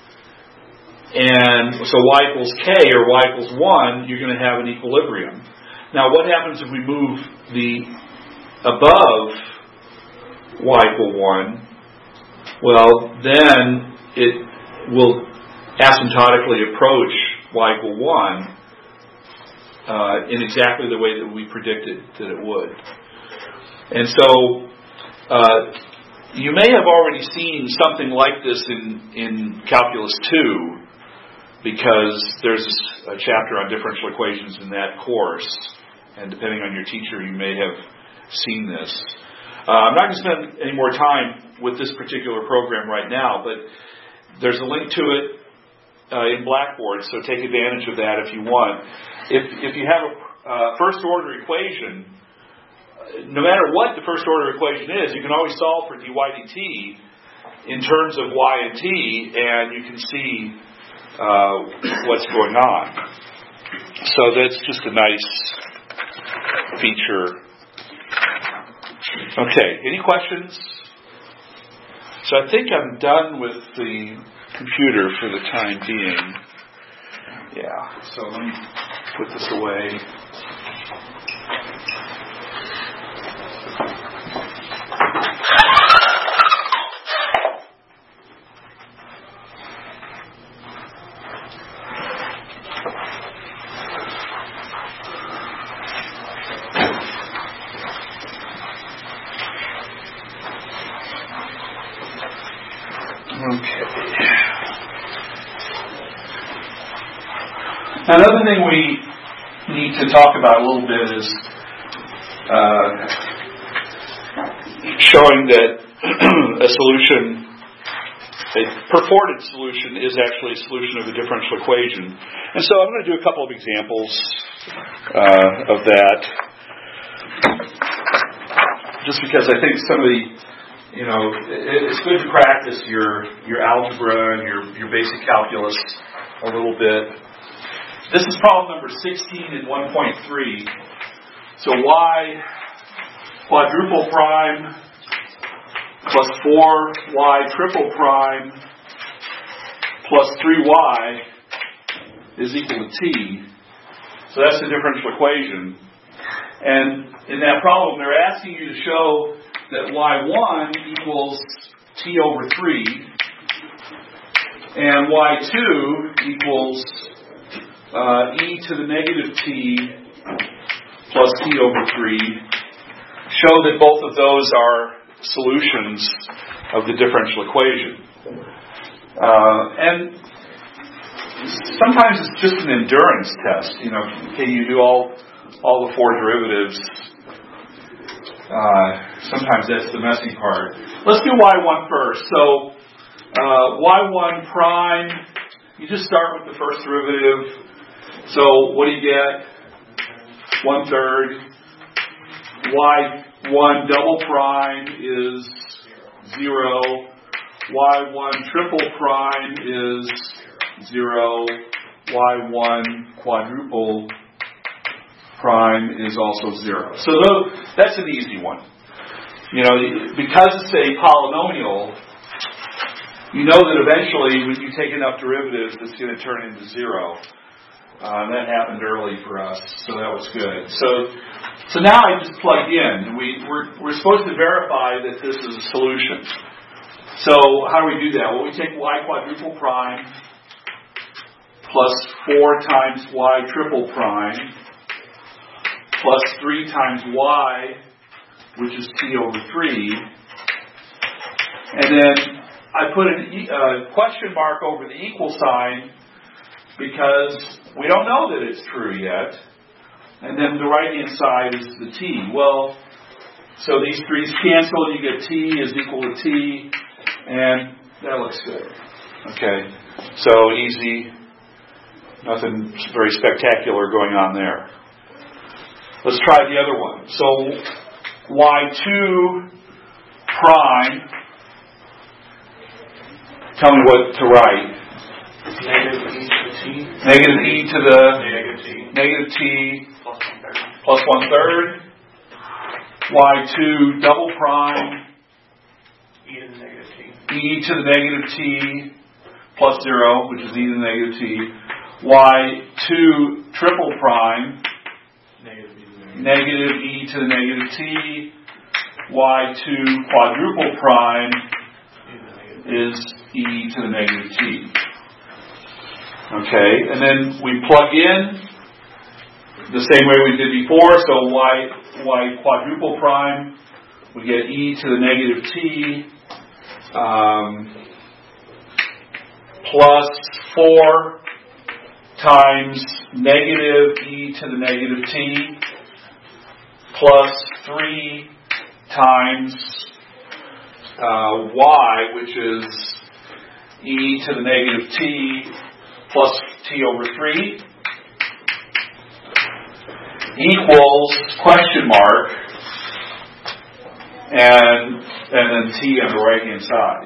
and so y equals k or y equals 1, you're going to have an equilibrium. Now, what happens if we move the above y equal 1? Well, then it will asymptotically approach y equal 1 in exactly the way that we predicted that it would. And so, you may have already seen something like this in Calculus 2, because there's a chapter on differential equations in that course. And depending on your teacher, you may have seen this. I'm not going to spend any more time with this particular program right now, but there's a link to it in Blackboard, so take advantage of that if you want. If you have a first-order equation, no matter what the first-order equation is, you can always solve for dy dt in terms of y and t, and you can see what's going on. So that's just a nice feature. Okay, any questions? So I think I'm done with the computer for the time being. Yeah, so let me put this away. Now, another thing we need to talk about a little bit is showing that a solution, a purported solution, is actually a solution of a differential equation. And so I'm going to do a couple of examples of that, just because I think some of the, it's good to practice your algebra and your basic calculus a little bit. This is problem number 16 in 1.3. So y quadruple prime plus 4y triple prime plus 3y is equal to t. So that's the differential equation. And in that problem, they're asking you to show that y1 equals t over 3 and y2 equals e to the negative t plus t over 3. Show that both of those are solutions of the differential equation. And sometimes it's just an endurance test. Can you do all the four derivatives? Sometimes that's the messy part. Let's do y1 first. So y1 prime, you just start with the first derivative. So what do you get? 1/3. y1 double prime is 0. y1 triple prime is 0. y1 quadruple prime is also 0. So that's an easy one. Because it's a polynomial, you know that eventually when you take enough derivatives, it's going to turn into 0. That happened early for us, so that was good. So now I just plug in. We're supposed to verify that this is a solution. So how do we do that? Well, we take y quadruple prime plus 4 times y triple prime plus 3 times y, which is t over 3. And then I put a question mark over the equal sign because we don't know that it's true yet. And then the right-hand side is the t. Well, so these 3's cancel, you get t is equal to t, and that looks good. Okay, so easy, nothing very spectacular going on there. Let's try the other one. So y2 prime, tell me what to write. Negative e to the negative t plus 1/3. y2 double prime e to the negative t plus 0, which is e to the negative t. y2 triple prime negative e to the negative t. y2 quadruple prime is e to the negative t. Okay, and then we plug in the same way we did before. So y quadruple prime, we get e to the negative t plus 4 times negative e to the negative t plus 3 times y, which is e to the negative t plus t over 3 equals question mark and then t on the right hand side.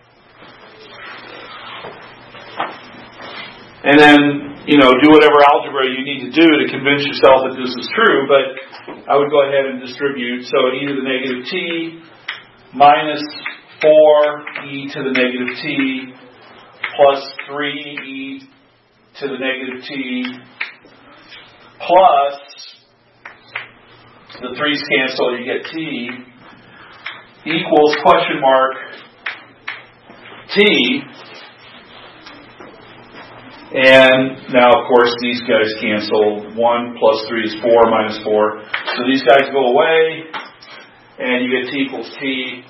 And then, do whatever algebra you need to do to convince yourself that this is true, but I would go ahead and distribute. So e to the negative t minus 4e to the negative t plus 3e to the negative t plus the 3's cancel, you get t equals question mark t. And now, of course, these guys cancel. 1 plus 3 is 4 minus 4. So these guys go away, and you get t equals t.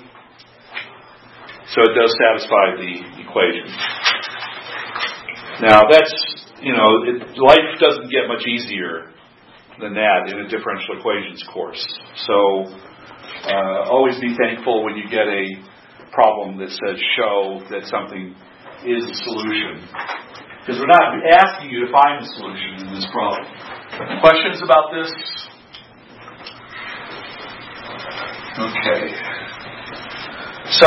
So it does satisfy the equation. Now, that's, life doesn't get much easier than that in a differential equations course. So always be thankful when you get a problem that says show that something is a solution. Because we're not asking you to find the solution in this problem. Questions about this? Okay. So,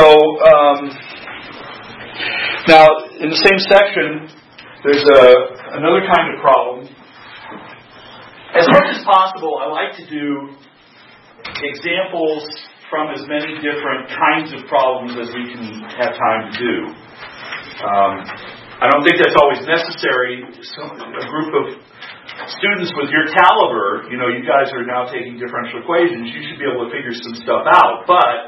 now in the same section, there's another kind of problem. As much as possible, I like to do examples from as many different kinds of problems as we can have time to do. I don't think that's always necessary. A group of students with your caliber, you guys are now taking differential equations, you should be able to figure some stuff out. But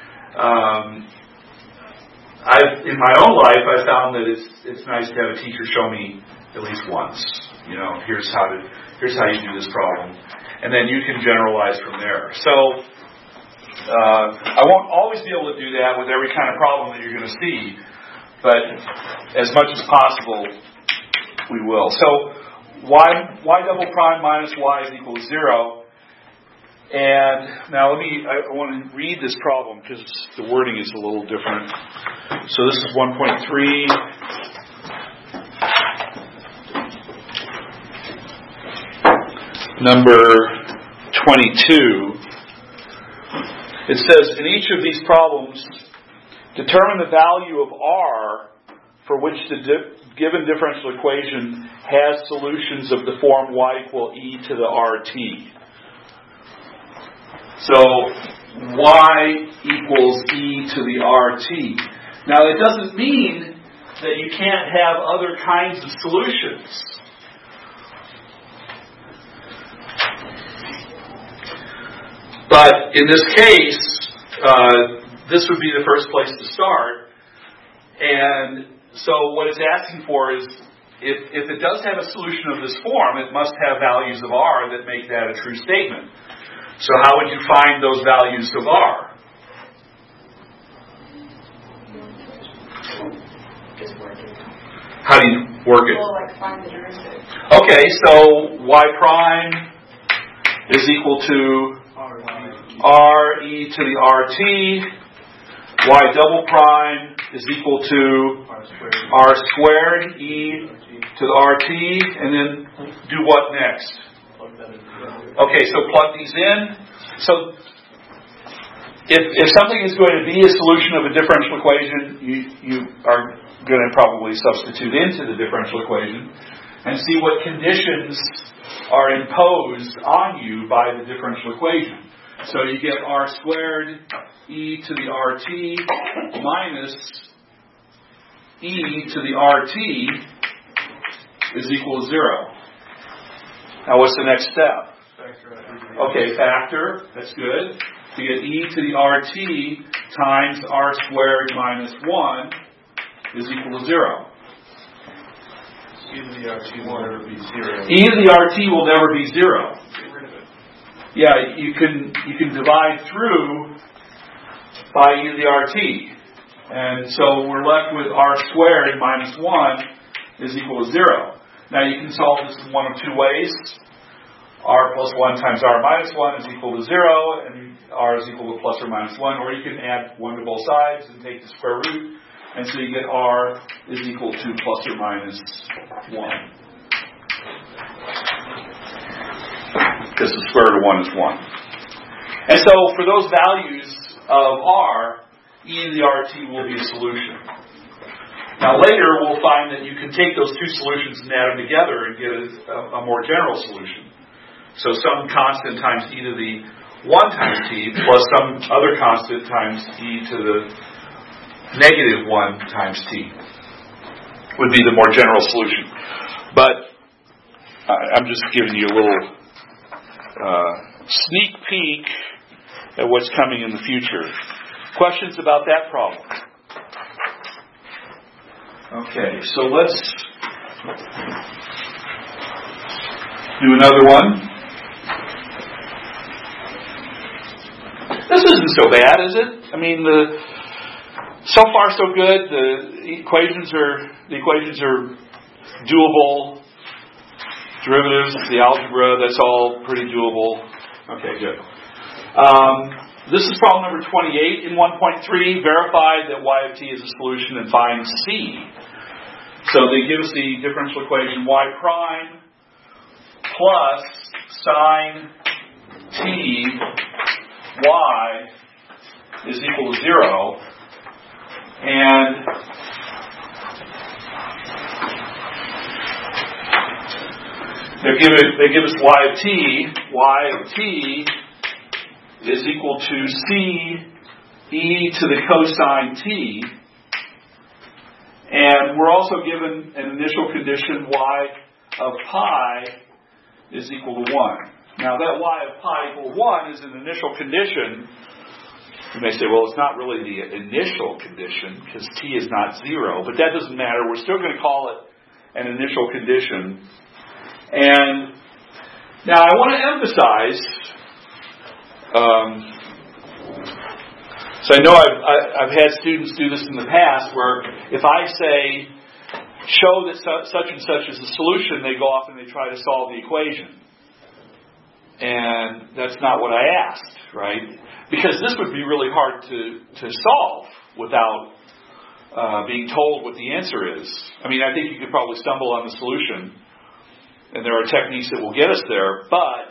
in my own life, I found that it's nice to have a teacher show me at least once. Here's how you do this problem, and then you can generalize from there. So I won't always be able to do that with every kind of problem that you're going to see, but as much as possible, we will. So y double prime minus y is equal to 0. And now I want to read this problem because the wording is a little different. So this is 1.3. Number 22. It says, in each of these problems, determine the value of r for which the given differential equation has solutions of the form y equal e to the rt. So y equals e to the rt. Now that doesn't mean that you can't have other kinds of solutions. But in this case, this would be the first place to start. And so what it's asking for is, if it does have a solution of this form, it must have values of r that make that a true statement. So how would you find those values of r? Just work it. How do you work it? Well, find the derivative. Okay, so y prime is equal to r e to the rt. Y double prime is equal to r squared e to the rt. And then do what next? Okay, so plug these in. So if something is going to be a solution of a differential equation, you are going to probably substitute into the differential equation and see what conditions are imposed on you by the differential equation. So you get r squared e to the rt minus e to the rt is equal to 0. Now what's the next step? Okay, factor. That's good. You get e to the rt times r squared minus 1 is equal to 0. E to the RT will never be 0. E to the RT will never be 0. Yeah, you can divide through by e to the RT. And so we're left with r squared minus 1 is equal to 0. Now you can solve this in one of two ways. R plus 1 times r minus 1 is equal to 0, and r is equal to plus or minus 1. Or you can add 1 to both sides and take the square root. And so you get r is equal to plus or minus 1. Because the square root of 1 is 1. And so for those values of r, e to the rt will be a solution. Now later we'll find that you can take those two solutions and add them together and get a more general solution. So some constant times e to the 1 times t plus some other constant times e to the negative 1 times t would be the more general solution. But I'm just giving you a little sneak peek at what's coming in the future. Questions about that problem? Okay, so let's do another one. This isn't so bad, is it? I mean, so far so good. The equations are doable. Derivatives, the algebra, that's all pretty doable. Okay, good. This is problem number 28 in 1.3. Verify that y of t is a solution and find c. So they give us the differential equation y prime plus sine t y is equal to 0. And they give us y of t is equal to c e to the cosine t. And we're also given an initial condition y of pi is equal to 1. Now that y of pi equal to 1 is an initial condition. You may say, well, it's not really the initial condition because t is not 0, but that doesn't matter. We're still going to call it an initial condition. And now I want to emphasize, so I know I've had students do this in the past where if I say, show that such and such is a solution, they go off and they try to solve the equation. And that's not what I asked, right? Because this would be really hard to solve without being told what the answer is. I mean, I think you could probably stumble on the solution, and there are techniques that will get us there, but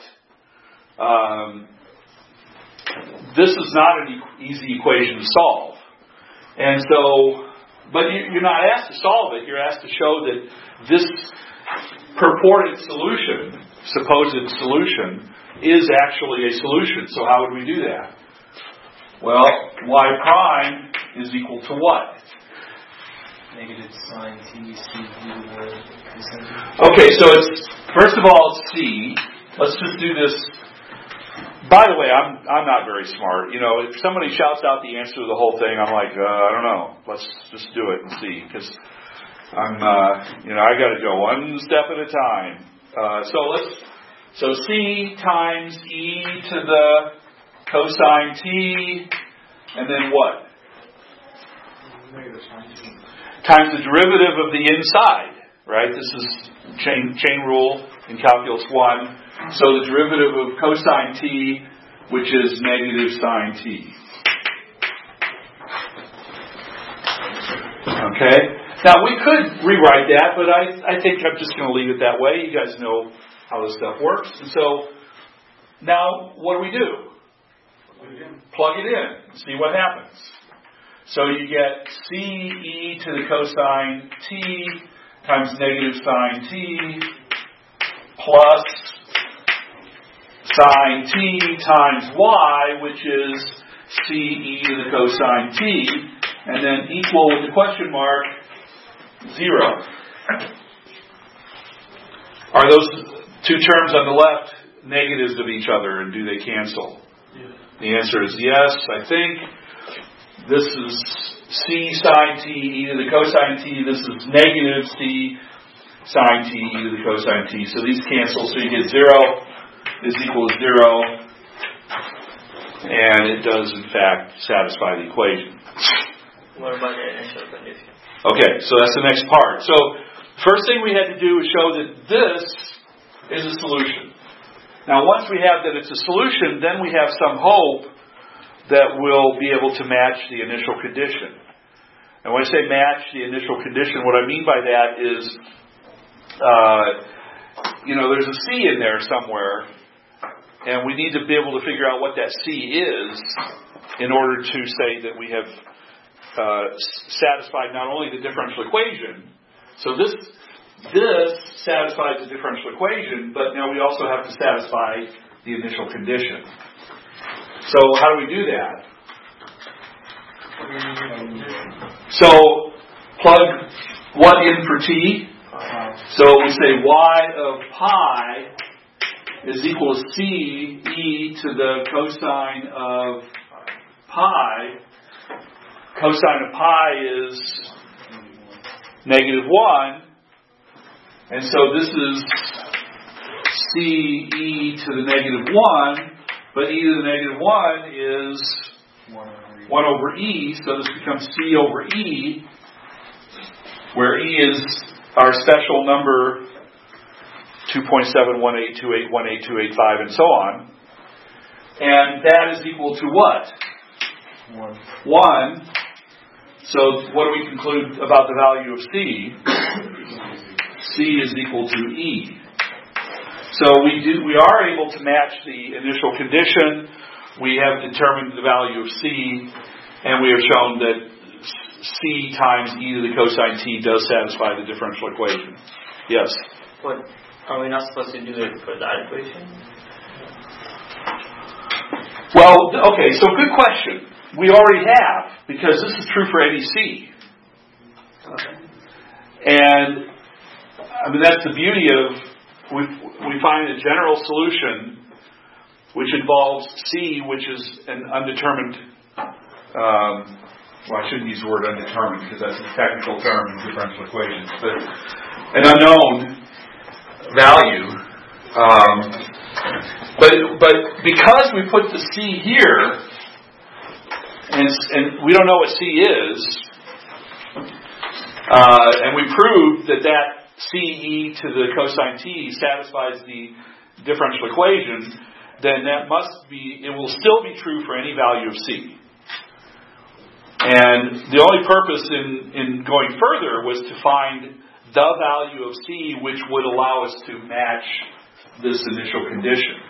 this is not an easy equation to solve. And so, but you're not asked to solve it, you're asked to show that this purported solution, supposed solution, is actually a solution. So how would we do that? Well, y prime is equal to what? Negative sine t c to the cosine t. Okay, so it's, first of all, it's c. Let's just do this. By the way, I'm not very smart. You know, if somebody shouts out the answer to the whole thing, I'm like, I don't know. Let's just do it and see, because I'm, I got to go one step at a time. So c times e to the cosine t, and then what? Times the derivative of the inside, right? This is chain rule in Calculus 1. So the derivative of cosine t, which is negative sine t. Okay? Now we could rewrite that, but I think I'm just going to leave it that way. You guys know how this stuff works. And so now what do? Plug it in. See what happens. So you get c e to the cosine t times negative sine t plus sine t times y, which is c e to the cosine t, and then equal with the question mark 0. Are those two terms on the left negatives of each other, and do they cancel? Yes. The answer is yes, I think. This is c sine t e to the cosine t. This is negative c sine t e to the cosine t. So these cancel, so you get 0 is equal to 0. And it does, in fact, satisfy the equation. What about the initial condition? Okay, so that's the next part. So first thing we had to do is show that this is a solution. Now once we have that it's a solution, then we have some hope that we'll be able to match the initial condition. And when I say match the initial condition, what I mean by that is, there's a C in there somewhere, and we need to be able to figure out what that C is in order to say that we have satisfied not only the differential equation, so this satisfies the differential equation, but now we also have to satisfy the initial condition. So how do we do that? So plug what in for t? So we say y of pi is equal to c e to the cosine of pi. Cosine of pi is negative 1. And so this is c e to the negative 1. But e to the negative 1 is 1 over e, so this becomes c over e, where e is our special number 2.71828182885 and so on. And that is equal to what? 1. So what do we conclude about the value of C? C is equal to E. So we are able to match the initial condition. We have determined the value of C, and we have shown that C times e to the cosine t does satisfy the differential equation. Yes? But are we not supposed to do it for that equation? Well, okay, so good question. We already have, because this is true for any C. Okay. And, I mean, that's the beauty of, we find a general solution which involves C, which is an undetermined, well, I shouldn't use the word undetermined because that's a technical term in differential equations, but an unknown value. But because we put the C here, and we don't know what C is, and we proved that CE to the cosine t satisfies the differential equation, then it will still be true for any value of C. And the only purpose in going further was to find the value of C which would allow us to match this initial condition.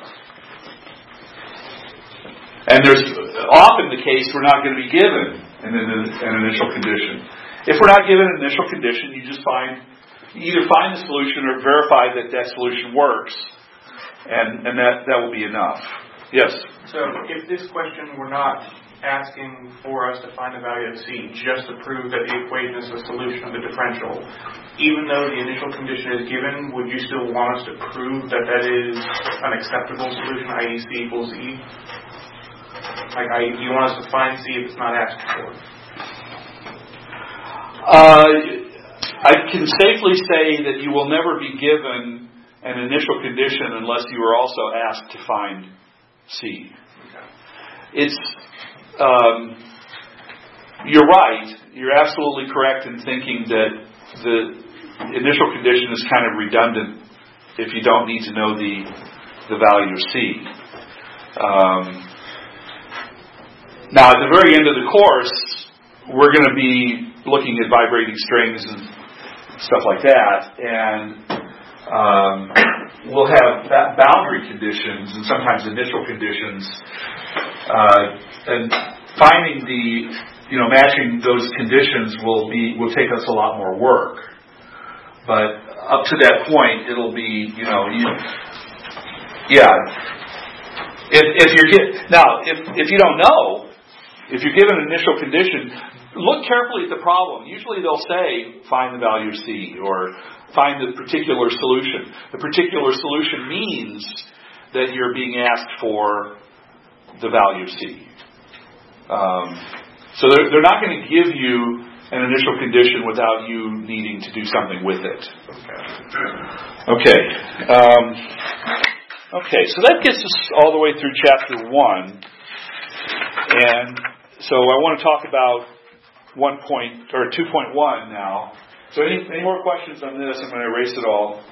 And there's often the case we're not going to be given an initial condition. If we're not given an initial condition, you just either find the solution or verify that solution works, and that will be enough. Yes? So if this question were not asking for us to find the value of C, just to prove that the equation is a solution of the differential, even though the initial condition is given, would you still want us to prove that is an acceptable solution, i.e. C equals E? You want us to find C if it's not asked for? I can safely say that you will never be given an initial condition unless you are also asked to find C. It's you're right. You're absolutely correct in thinking that the initial condition is kind of redundant if you don't need to know the value of C. Now, at the very end of the course, we're going to be looking at vibrating strings and stuff like that, and we'll have boundary conditions and sometimes initial conditions, and finding matching those conditions will take us a lot more work. But up to that point, it'll be if you don't know, if you're given an initial condition, look carefully at the problem. Usually they'll say, find the value of C, or find the particular solution. The particular solution means that you're being asked for the value of C. So they're not going to give you an initial condition without you needing to do something with it. Okay. So that gets us all the way through chapter 1. And so I want to talk about 2.1 now. So any more questions on this? I'm going to erase it all.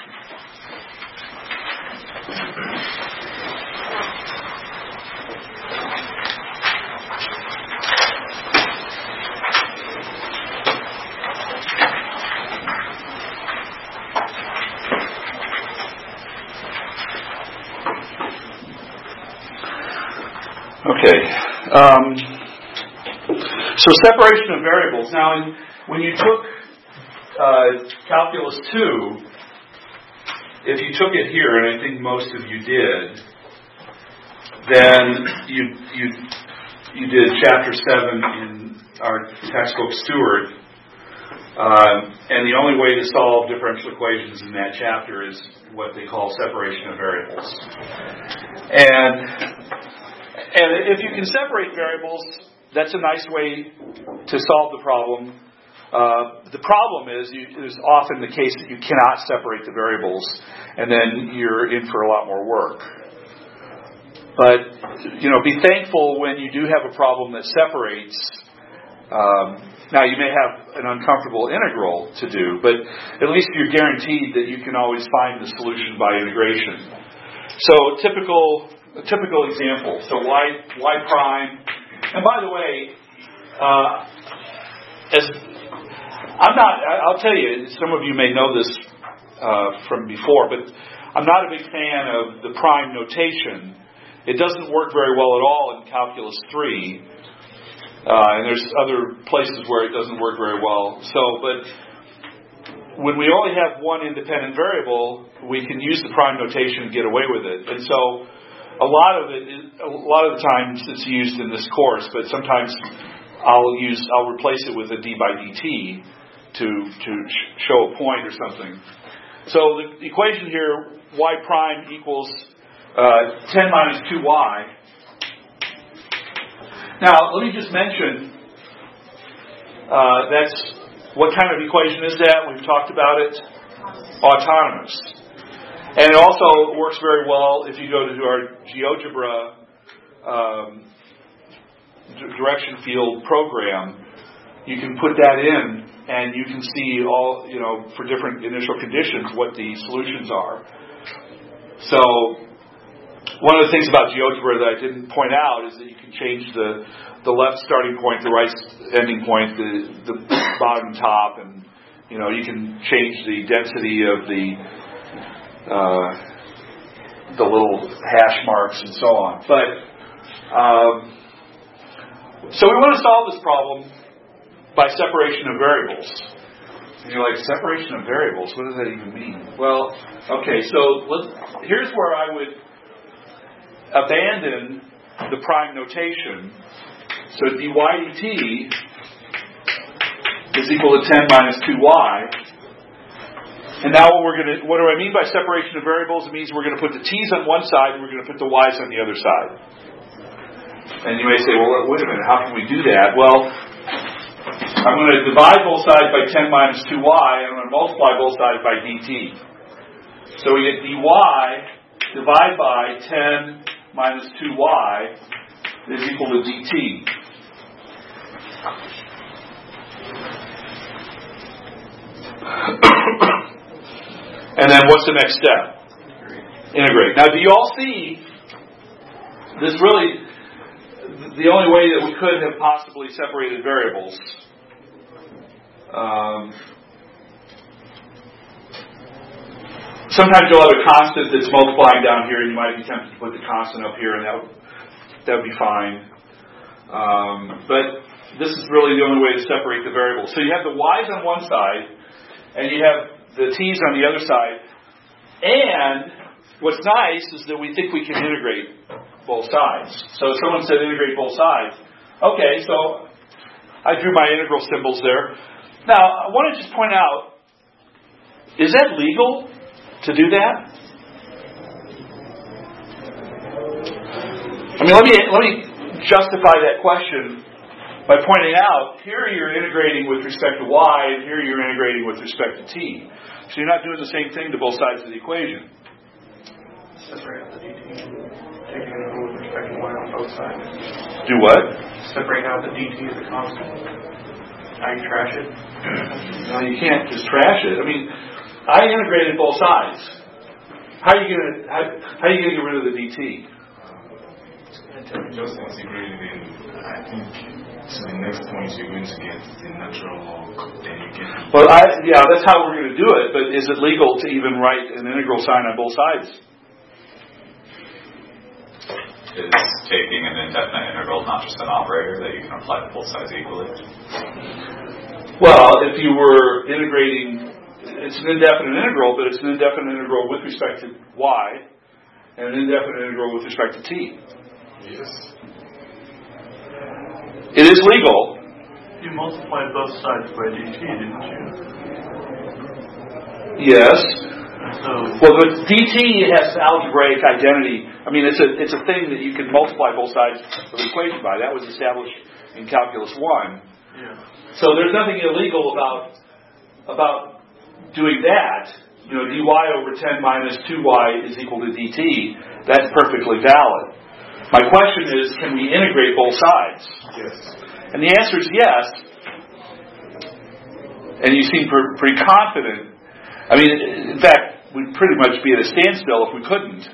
Okay. So separation of variables. Now, when you took Calculus 2, if you took it here, and I think most of you did, then you did Chapter 7 in our textbook Stewart, and the only way to solve differential equations in that chapter is what they call separation of variables. And if you can separate variables, that's a nice way to solve the problem. The problem is there's often the case that you cannot separate the variables, and then you're in for a lot more work. But, be thankful when you do have a problem that separates, Now you may have an uncomfortable integral to do, but at least you're guaranteed that you can always find the solution by integration. So a typical example. So y prime, and by the way, I'll tell you, some of you may know this from before, but I'm not a big fan of the prime notation. It doesn't work very well at all in Calculus 3. And there's other places where it doesn't work very well. But when we only have one independent variable, we can use the prime notation and get away with it. And so a lot of the times it's used in this course, but sometimes I'll replace it with a d by dt to show a point or something. So the equation here, y prime equals 10 minus 2y. Now, let me just mention, that's what kind of equation is that? We've talked about it. Autonomous. And it also works very well if you go to our GeoGebra direction field program. You can put that in, and you can see all, for different initial conditions, what the solutions are. So, one of the things about GeoGebra that I didn't point out is that you can change the left starting point, the right ending point, the bottom and top, and you can change the density of the little hash marks and so on. But so we want to solve this problem by separation of variables. And you're like, separation of variables? What does that even mean? Well, okay, so here's where I would abandon the prime notation. So dy dt is equal to 10 minus 2y. And now what do I mean by separation of variables? It means we're going to put the t's on one side and we're going to put the y's on the other side. And you may say, well, wait a minute, how can we do that? Well, I'm going to divide both sides by 10 minus 2y, and I'm going to multiply both sides by dt. So we get dy divided by 10 minus 2y is equal to dt. And then what's the next step? Integrate. Now, do you all see this really, the only way that we could have possibly separated variables? Sometimes you'll have a constant that's multiplying down here, and you might be tempted to put the constant up here, and that would be fine. But this is really the only way to separate the variables. So you have the y's on one side, and you have the t's on the other side. And what's nice is that we think we can integrate both sides. So someone said integrate both sides. Okay, so I drew my integral symbols there. Now, I want to just point out, is that legal to do that? I mean, let me justify that question by pointing out, here you're integrating with respect to y, and here you're integrating with respect to t. So you're not doing the same thing to both sides of the equation. Separate out the dt. Taking it with respect to y on both sides. Do what? Separate out the dt as a constant. Now you trash it. No, you can't just trash it. I mean, I integrated both sides. How are you going to get rid of the dt? Just integrated in, I think, so the next point you're going to get the natural log, then you get... Well, that's how we're going to do it, but is it legal to even write an integral sign on both sides? Is taking an indefinite integral not just an operator that you can apply to both sides equally? Well, if you were integrating, it's an indefinite integral, but it's an indefinite integral with respect to y, and an indefinite integral with respect to t. Yes. It is legal. You multiplied both sides by dt, didn't you? Yes. So, well, the dt has algebraic identity. I mean, it's a thing that you can multiply both sides of the equation by. That was established in Calculus 1. yeah. So there's nothing illegal about doing that. You know, dy over 10 minus 2y is equal to dt. That's perfectly valid. My question is, can we integrate both sides? Yes. And the answer is yes. And you seem pretty confident. I mean, in fact, we'd pretty much be at a standstill if we couldn't.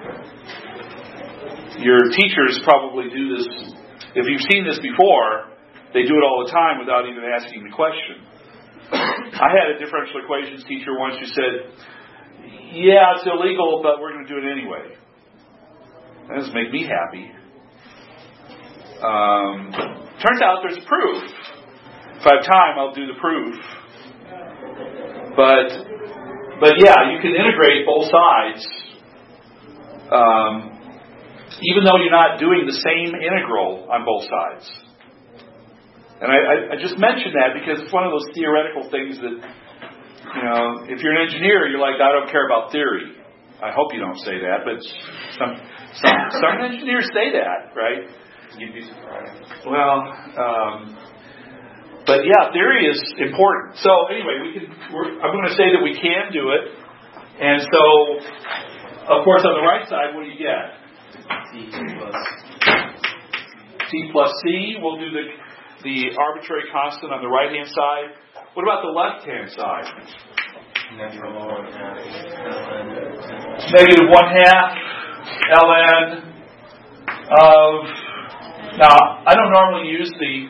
Your teachers probably do this. If you've seen this before, they do it all the time without even asking the question. I had a differential equations teacher once who said, yeah, it's illegal, but we're going to do it anyway. That doesn't make me happy. Turns out there's proof. If I have time, I'll do the proof. But yeah, you can integrate both sides, even though you're not doing the same integral on both sides. And I just mentioned that because it's one of those theoretical things that, if you're an engineer, you're like, I don't care about theory. I hope you don't say that, but some engineers say that, right? You'd be surprised. Well, but yeah, theory is important. So anyway, I'm going to say that we can do it. And so, of course, on the right side, what do you get? T plus C. We'll do the arbitrary constant on the right-hand side. What about the left-hand side? Negative 1/2 ln of... Now, I don't normally use the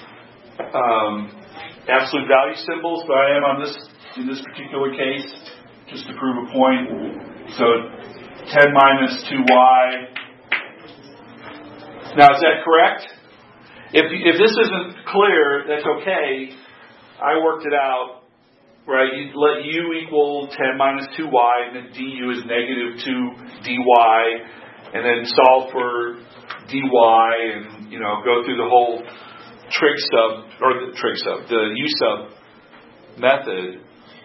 absolute value symbols, but I am in this particular case, just to prove a point. So 10 minus 2y. Now, is that correct? If this isn't clear, that's okay. I worked it out, right? You let u equal 10 minus 2y, and then du is negative 2 dy, and then solve for dy, and go through the whole the u sub method.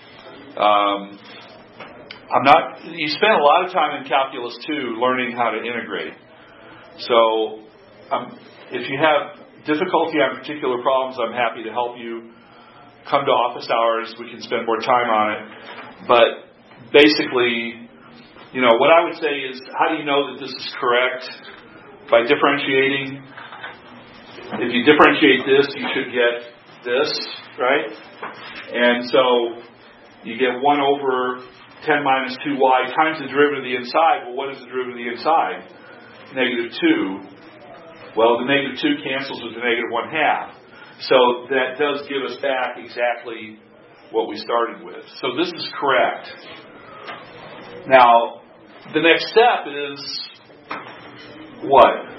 You spend a lot of time in calculus 2 learning how to integrate. So, if you have difficulty on particular problems, I'm happy to help you. Come to office hours, we can spend more time on it. But basically, what I would say is, how do you know that this is correct? By differentiating. If you differentiate this, you should get this, right? And so you get 1 over 10 minus 2y times the derivative of the inside. Well, what is the derivative of the inside? Negative 2. Well, the negative 2 cancels with the negative 1/2. So that does give us back exactly what we started with. So this is correct. Now, the next step is what?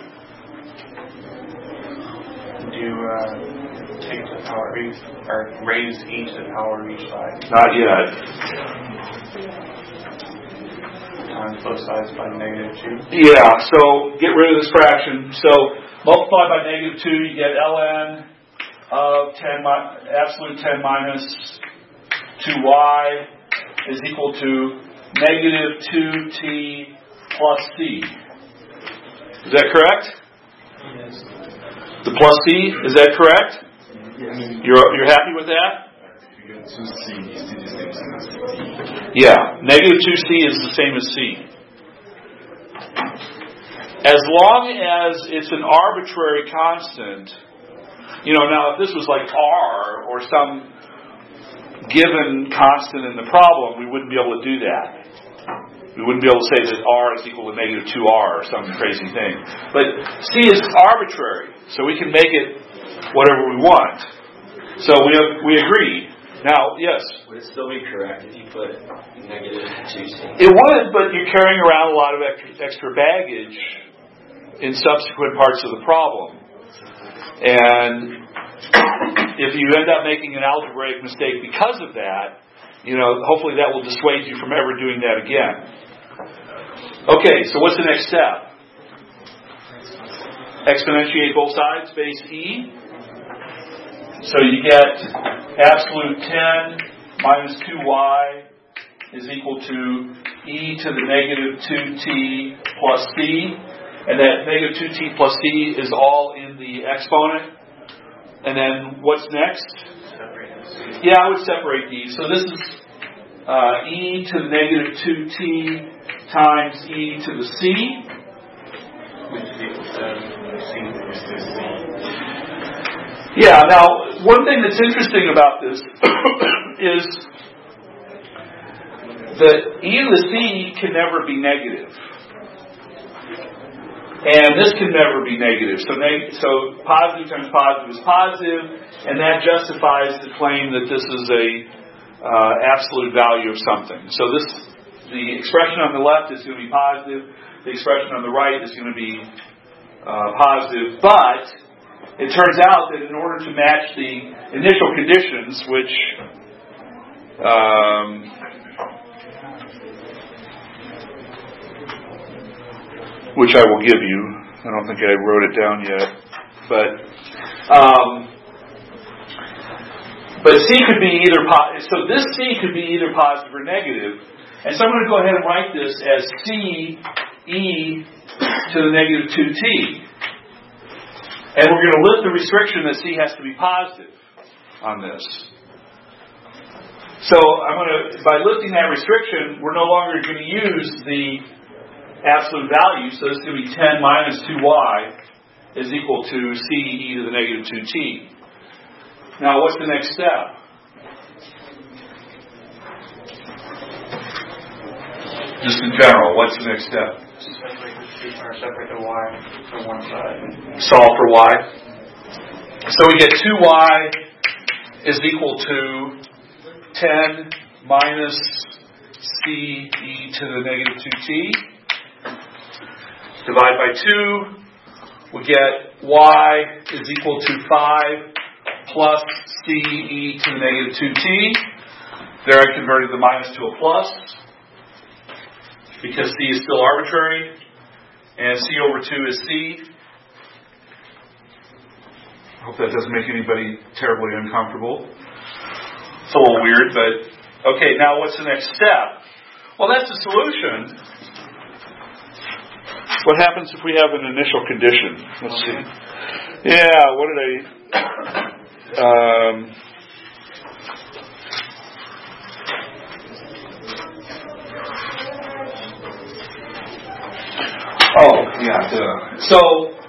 Take to the power each, or raise e to the power each side. Not yet. Times both sides by negative 2. Yeah, so get rid of this fraction. So multiply by negative 2, you get ln of absolute 10 minus 2y is equal to negative 2t plus c. Is that correct? Yes. The plus c, is that correct? Yes. You're happy with that? If you get 2c, it's still the same thing as c. Yeah, negative 2c is the same as c. As long as it's an arbitrary constant, now if this was like r or some given constant in the problem, we wouldn't be able to do that. We wouldn't be able to say that r is equal to negative 2r or some crazy thing. But c is arbitrary, so we can make it whatever we want. So we agree. Now, yes? Would it still be correct if you put negative 2c? It would, but you're carrying around a lot of extra baggage in subsequent parts of the problem. And if you end up making an algebraic mistake because of that, hopefully that will dissuade you from ever doing that again. Okay, so what's the next step? Exponentiate both sides, base e. So you get absolute 10 minus 2y is equal to e to the negative 2t plus c. And that negative 2t plus c is all in the exponent. And then what's next? Yeah, I would separate these. So this is e to the negative 2t times e to the c. Yeah, now, one thing that's interesting about this is that e to the c can never be negative. And this can never be negative. So positive times positive is positive, and that justifies the claim that this is a absolute value of something. So the expression on the left is going to be positive, the expression on the right is going to be positive, but it turns out that in order to match the initial conditions, which I will give you. I don't think I wrote it down yet, but C could be either so this C could be either positive or negative, and so I'm going to go ahead and write this as C e to the negative 2t, and we're going to list the restriction that C has to be positive on this. So by listing that restriction, we're no longer going to use the absolute value, so this is going to be 10 minus 2y is equal to c e to the negative 2t. Now, what's the next step? Just in general, what's the next step? Separate the y from one side. Solve for y. So we get 2y is equal to 10 minus c e to the negative 2t. Divide by 2, we get y is equal to 5 plus c e to the negative 2t. There I converted the minus to a plus, because c is still arbitrary, and c over 2 is c. I hope that doesn't make anybody terribly uncomfortable. It's a little weird, but okay, now what's the next step? Well, that's the solution. What happens if we have an initial condition? Let's see. Yeah, what did I... So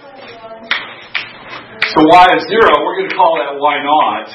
y is 0, we're going to call that y naught.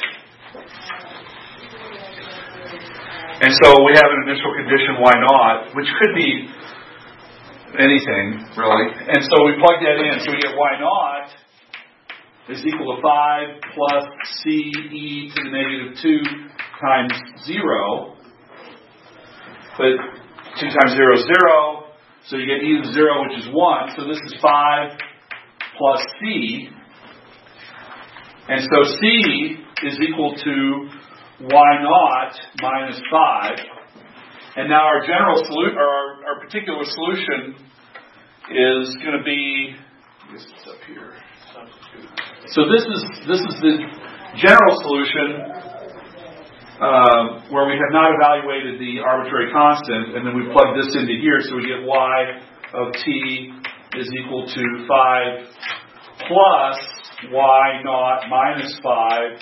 And so we have an initial condition y naught, which could be anything, really. And so we plug that in. So we get y naught is equal to 5 plus c e to the negative 2 times 0. But 2 times 0 is 0. So you get e to the 0, which is 1. So this is 5 plus c. And so c is equal to y naught minus 5. And now our general solution, or our particular solution, is going to be, I guess it's up here. So this is the general solution where we have not evaluated the arbitrary constant, and then we plug this into here, so we get y of t is equal to 5 plus y naught minus 5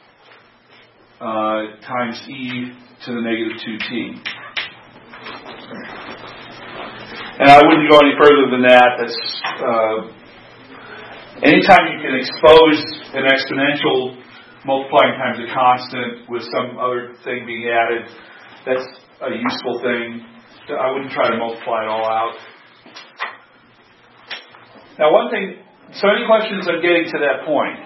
times e to the negative 2t. And I wouldn't go any further than that. That's anytime you can expose an exponential multiplying times a constant with some other thing being added, that's a useful thing. I wouldn't try to multiply it all out. Now, one thing. So, any questions on getting to that point?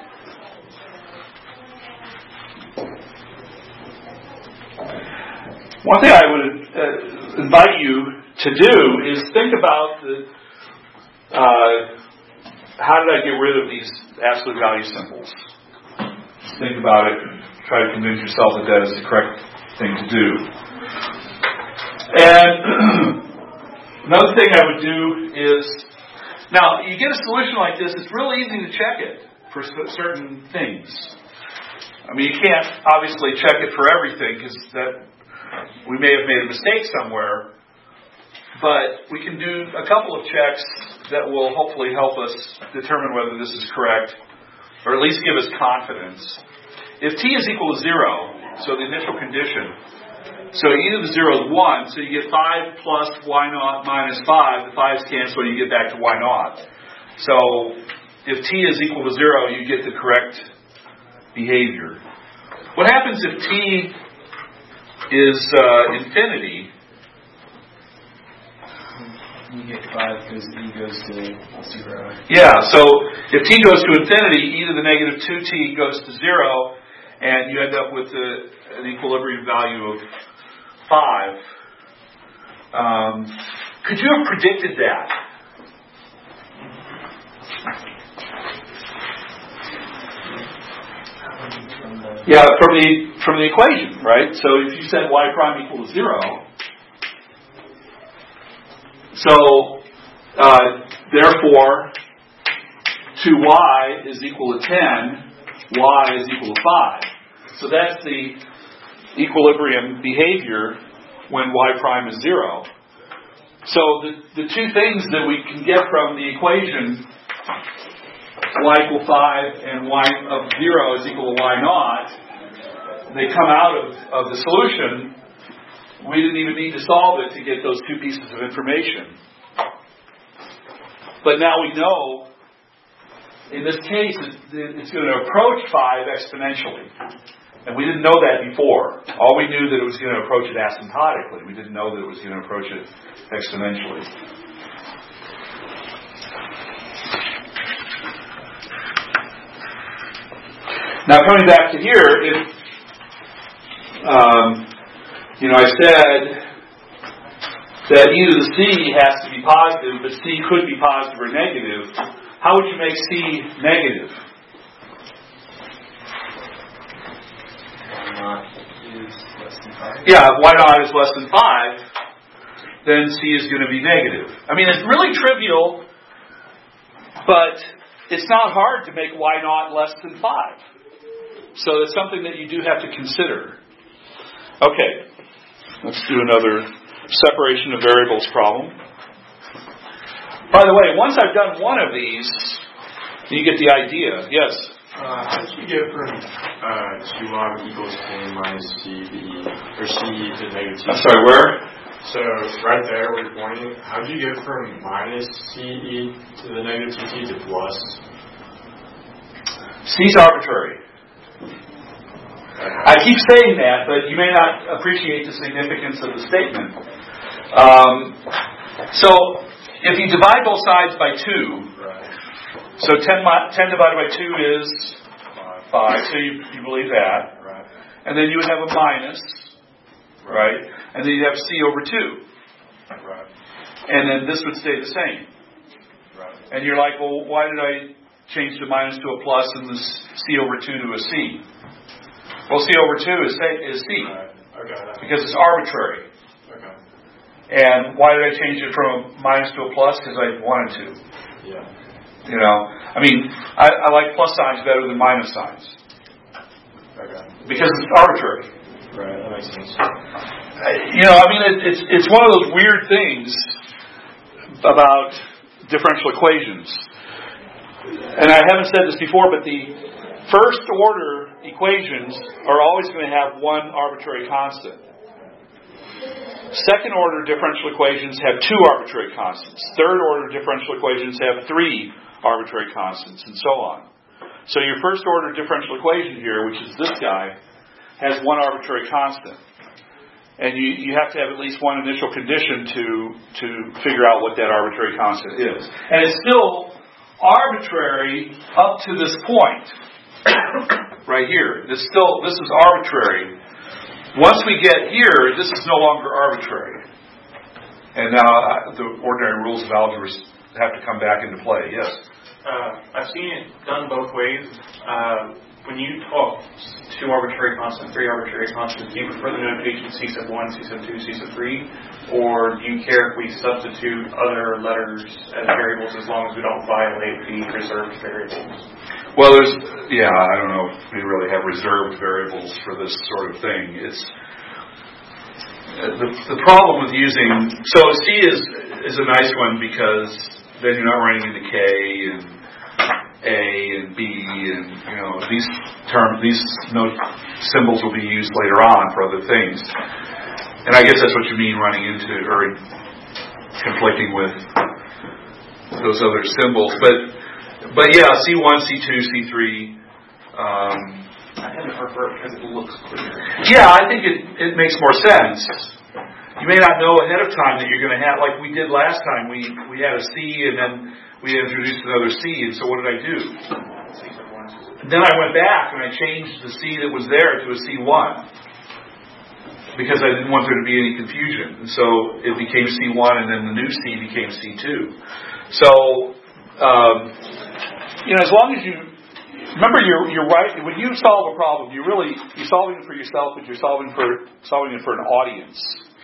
One thing I would invite you to do is think about how did I get rid of these absolute value symbols? Think about it and try to convince yourself that that is the correct thing to do. And another thing I would do is, now you get a solution like this, it's really easy to check it for certain things. I mean, you can't obviously check it for everything because that we may have made a mistake somewhere. But we can do a couple of checks that will hopefully help us determine whether this is correct, or at least give us confidence. If t is equal to 0, so the initial condition, so e to the 0 is 1, so you get 5 plus y naught minus 5. The 5's cancel, you get back to y naught. So if t is equal to 0, you get the correct behavior. What happens if t is infinity? You get 5 because e goes to 0. Yeah, so if t goes to infinity, e to the negative 2t goes to 0, and you end up with an equilibrium value of 5. Could you have predicted that? Yeah, from the equation, right? So if you said y prime equal to 0, so therefore 2y is equal to 10, y is equal to 5. So that's the equilibrium behavior when y prime is 0. So the two things that we can get from the equation y equal 5 and y of 0 is equal to y naught, they come out of the solution. We didn't even need to solve it to get those two pieces of information. But now we know, in this case, it's going to approach 5 exponentially. And we didn't know that before. All we knew that it was going to approach it asymptotically. We didn't know that it was going to approach it exponentially. Now coming back to here, if I said that e to the c has to be positive, but c could be positive or negative, how would you make c negative? Y naught is less than 5. Yeah, if y naught is less than 5, then c is going to be negative. I mean, it's really trivial, but it's not hard to make y naught less than 5. So it's something that you do have to consider. Okay, let's do another separation of variables problem. By the way, once I've done one of these, you get the idea. Yes? How did you get from 2 log equals 10 minus c or c to negative t? I'm sorry, where? So right there where you're pointing, how did you get from minus ce to the negative 2t to plus? C's arbitrary. I keep saying that, but you may not appreciate the significance of the statement. So, if you divide both sides by 2, so 10 divided by 2 is 5, so you believe that. Right. And then you would have a minus, right? And then you'd have c over 2. Right. And then this would stay the same. Right. And you're like, well, why did I change the minus to a plus and the c over 2 to a c? Well, c over 2 is c. Right. Okay. Because it's arbitrary. Okay. And why did I change it from a minus to a plus? Because I wanted to. Yeah. I mean, I like plus signs better than minus signs. Okay. Because it's arbitrary. Right, that makes sense. It's one of those weird things about differential equations. And I haven't said this before, but the first order equations are always going to have one arbitrary constant. Second order differential equations have 2 arbitrary constants. Third order differential equations have 3 arbitrary constants, and so on. So your first order differential equation here, which is this guy, has 1 arbitrary constant. And you have to have at least one initial condition to figure out what that arbitrary constant is. And it's still arbitrary up to this point. Right here. This is arbitrary. Once we get here, this is no longer arbitrary. And now the ordinary rules of algebra have to come back into play. Yes? I've seen it done both ways. When you talk 2 arbitrary constants, 3 arbitrary constants, do you prefer the notation C sub 1, C sub 2, C sub 3? Or do you care if we substitute other letters as variables as long as we don't violate the reserved variables? Well, I don't know if we really have reserved variables for this sort of thing. It's the problem with using, so C is a nice one because then you're not running into K and A and B and these symbols will be used later on for other things. And I guess that's what you mean running into or conflicting with those other symbols. But yeah, C1, C2, C3, I tend to prefer it because it looks clear. Yeah, I think it makes more sense. You may not know ahead of time that you're going to have, like we did last time, we had a C and then we introduced another C, and so what did I do? Then I went back and I changed the C that was there to a C1 because I didn't want there to be any confusion. And so it became C1 and then the new C became C2. So, as long as you remember, you're right. When you solve a problem, you're solving it for yourself, but you're solving it for an audience.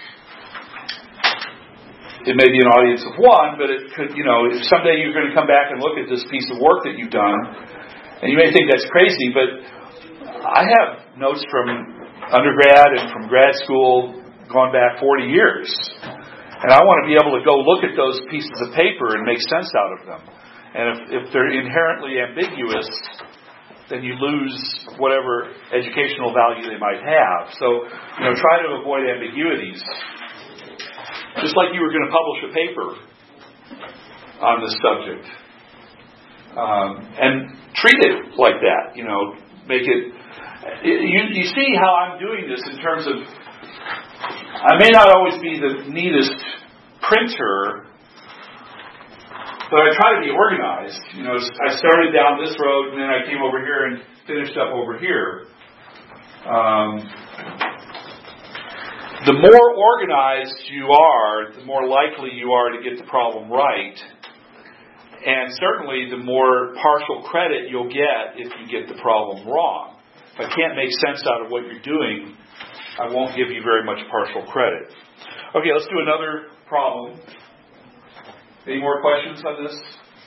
It may be an audience of one, but it could, if someday you're going to come back and look at this piece of work that you've done, and you may think that's crazy, but I have notes from undergrad and from grad school going back 40 years. And I want to be able to go look at those pieces of paper and make sense out of them. And if they're inherently ambiguous, then you lose whatever educational value they might have. So, try to avoid ambiguities. Just like you were going to publish a paper on this subject. And treat it like that, make it... You see how I'm doing this in terms of... I may not always be the neatest printer, but I try to be organized. I started down this road and then I came over here and finished up over here. The more organized you are, the more likely you are to get the problem right. And certainly the more partial credit you'll get if you get the problem wrong. If I can't make sense out of what you're doing, I won't give you very much partial credit. Okay, let's do another problem. Any more questions on this?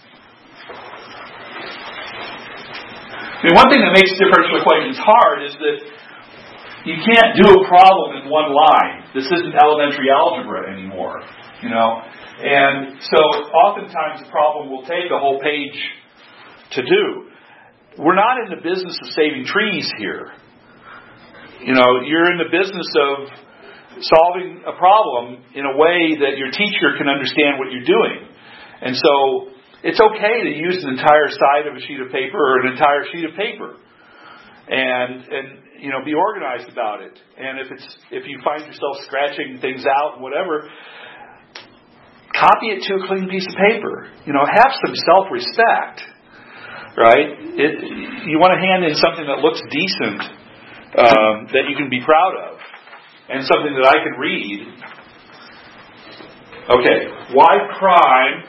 One thing that makes differential equations hard is that you can't do a problem in one line. This isn't elementary algebra anymore, And so oftentimes the problem will take a whole page to do. We're not in the business of saving trees here. You're in the business of solving a problem in a way that your teacher can understand what you're doing. And so it's okay to use an entire side of a sheet of paper or an entire sheet of paper. And be organized about it. And if you find yourself scratching things out and whatever, copy it to a clean piece of paper. Have some self-respect, right? You want to hand in something that looks decent, that you can be proud of, and something that I can read. Okay, y prime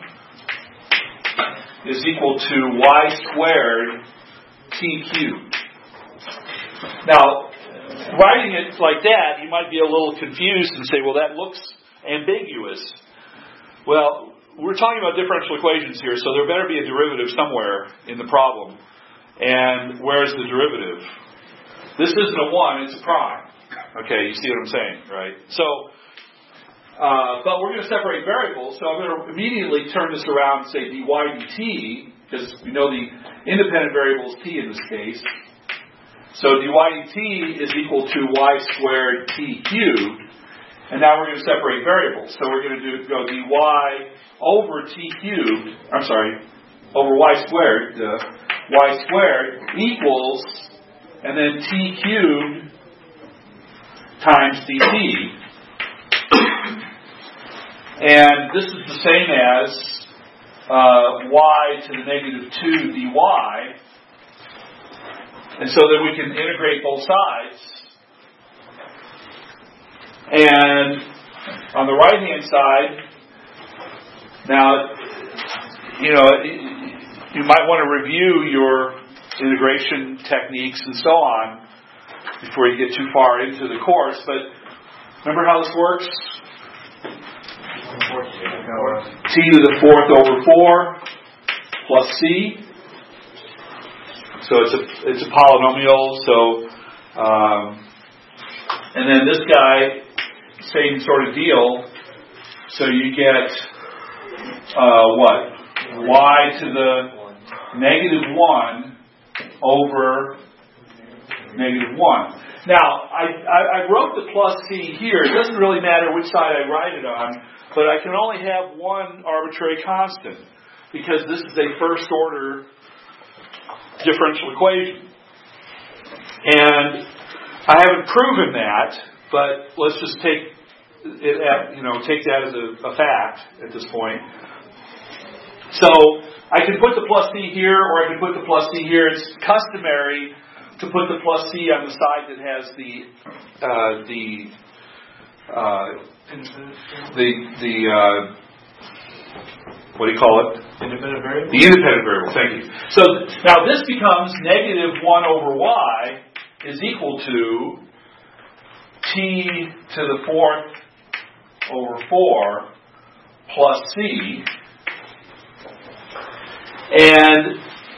is equal to y squared t cubed. Now, writing it like that, you might be a little confused and say, well, that looks ambiguous. Well, we're talking about differential equations here, so there better be a derivative somewhere in the problem. And where's the derivative? This isn't a 1, it's a prime. Okay, you see what I'm saying, right? So, but we're going to separate variables, so I'm going to immediately turn this around and say dy dt, because we know the independent variable is t in this case. So dy dt is equal to y squared t cubed. And now we're going to separate variables. So we're going to go dy over t cubed, over y squared equals, and then t cubed times dt. And this is the same as y to the negative 2 dy. And so that we can integrate both sides. And on the right-hand side, now, you might want to review your integration techniques and so on before you get too far into the course. But remember how this works? T to the 4th over 4 plus c. So it's a polynomial. So, and then this guy, same sort of deal. So you get y to the negative 1 over negative 1. Now, I wrote the plus c here. It doesn't really matter which side I write it on, but I can only have one arbitrary constant because this is a first order differential equation. And I haven't proven that, but let's just take that as a fact at this point. So I can put the plus C here, or I can put the plus C here. It's customary to put the plus C on the side that has the what do you call it? Independent variable? The independent variable, thank you. So now this becomes negative 1 over y is equal to t to the 4th over 4 plus c. And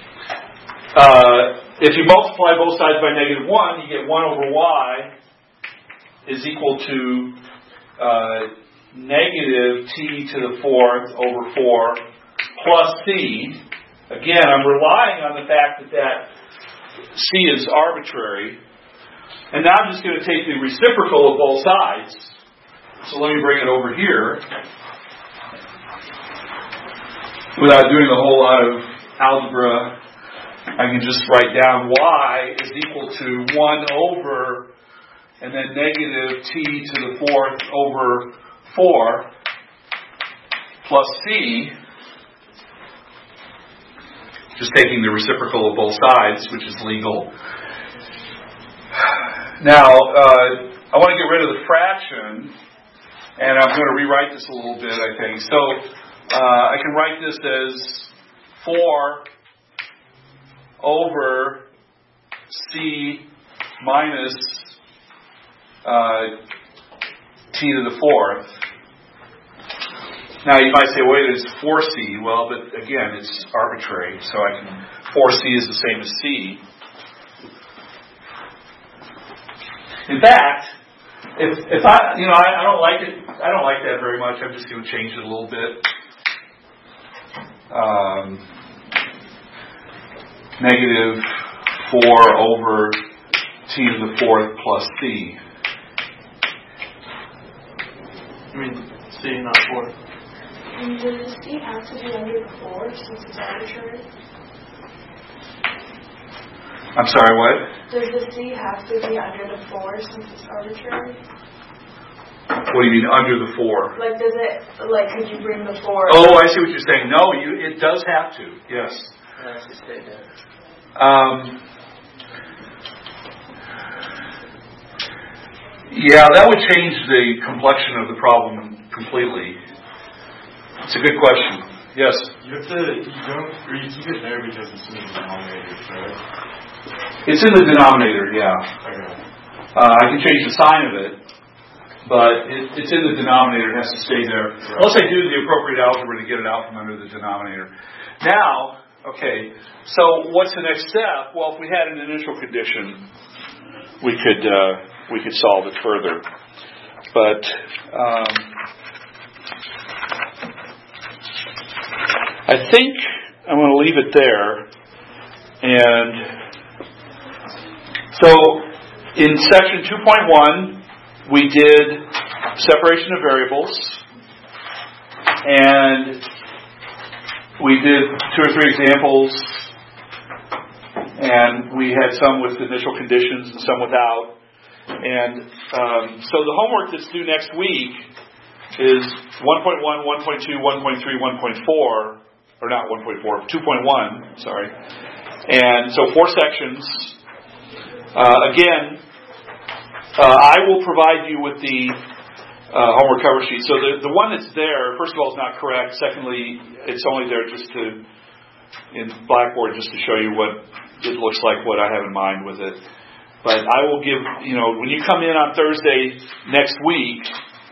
if you multiply both sides by negative 1, you get 1 over y is equal to negative t to the 4th over 4 plus c. Again, I'm relying on the fact that c is arbitrary. And now I'm just going to take the reciprocal of both sides. So let me bring it over here. Without doing a whole lot of algebra, I can just write down y is equal to 1 over, and then negative t to the 4th over 4 plus c. Just taking the reciprocal of both sides, which is legal. Now, I want to get rid of the fraction, and I'm going to rewrite this a little bit, I think. So, I can write this as 4 over c minus t to the 4th. Now, you might say, wait, it's 4c. Well, but again, it's arbitrary, so I can 4c is the same as c. In fact, if I don't like it, I don't like that very much. I'm just going to change it a little bit. Negative 4 over t to the 4th plus c. I mean, c, not 4. And does the c have to be under the 4 since it's arbitrary? I'm sorry, what? Does the c have to be under the 4 since it's arbitrary? What do you mean under the 4? Like, does it? Like, could you bring the 4? Oh, I see what you're saying. No, it does have to. Yes. Yeah, that would change the complexion of the problem completely. It's a good question. Yes. You keep it there because it's in the denominator, right? It's in the denominator, yeah. Okay. I can change the sign of it, but it's in the denominator. It has to stay there. Right. Unless I do the appropriate algebra to get it out from under the denominator. Now, okay, so what's the next step? Well, if we had an initial condition, we could solve it further. But I think I'm going to leave it there. And so in section 2.1, we did separation of variables. And we did 2 or 3 examples. And we had some with initial conditions and some without. And so the homework that's due next week is 1.1, 1.2, 1.3, 1.4, or not 1.4, 2.1, sorry. And so 4 sections. Again, I will provide you with the homework cover sheet. So the one that's there, first of all, is not correct. Secondly, it's only there just in Blackboard just to show you what it looks like, what I have in mind with it. But I will give, when you come in on Thursday next week,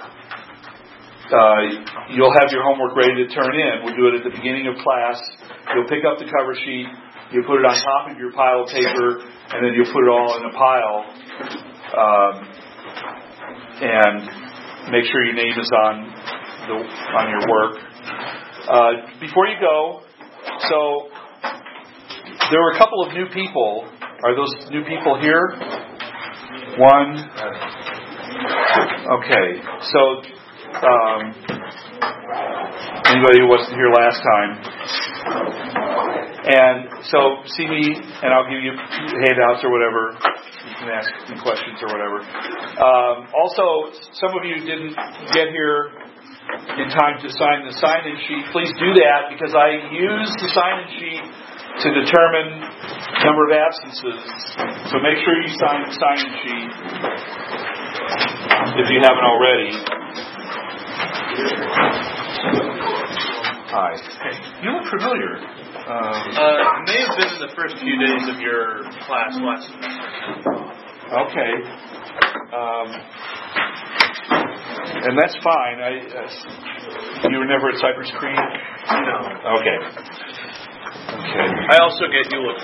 you'll have your homework ready to turn in. We'll do it at the beginning of class. You'll pick up the cover sheet. You'll put it on top of your pile of paper, and then you'll put it all in a pile. And make sure your name is on your work. Before you go, so there were a couple of new people. Are those new people here? 1. Okay. So anybody who wasn't here last time. And so see me, and I'll give you handouts or whatever. can ask me questions or whatever. Also, some of you didn't get here in time to sign the sign-in sheet. Please do that, because I use the sign-in sheet to determine number of absences. So make sure you sign the sign-in sheet if you haven't already. Hi. Hey, you look familiar. It may have been in the first few days of your class last semester. Okay. And that's fine. You were never at Cypress Creek? No. Okay. I also get you look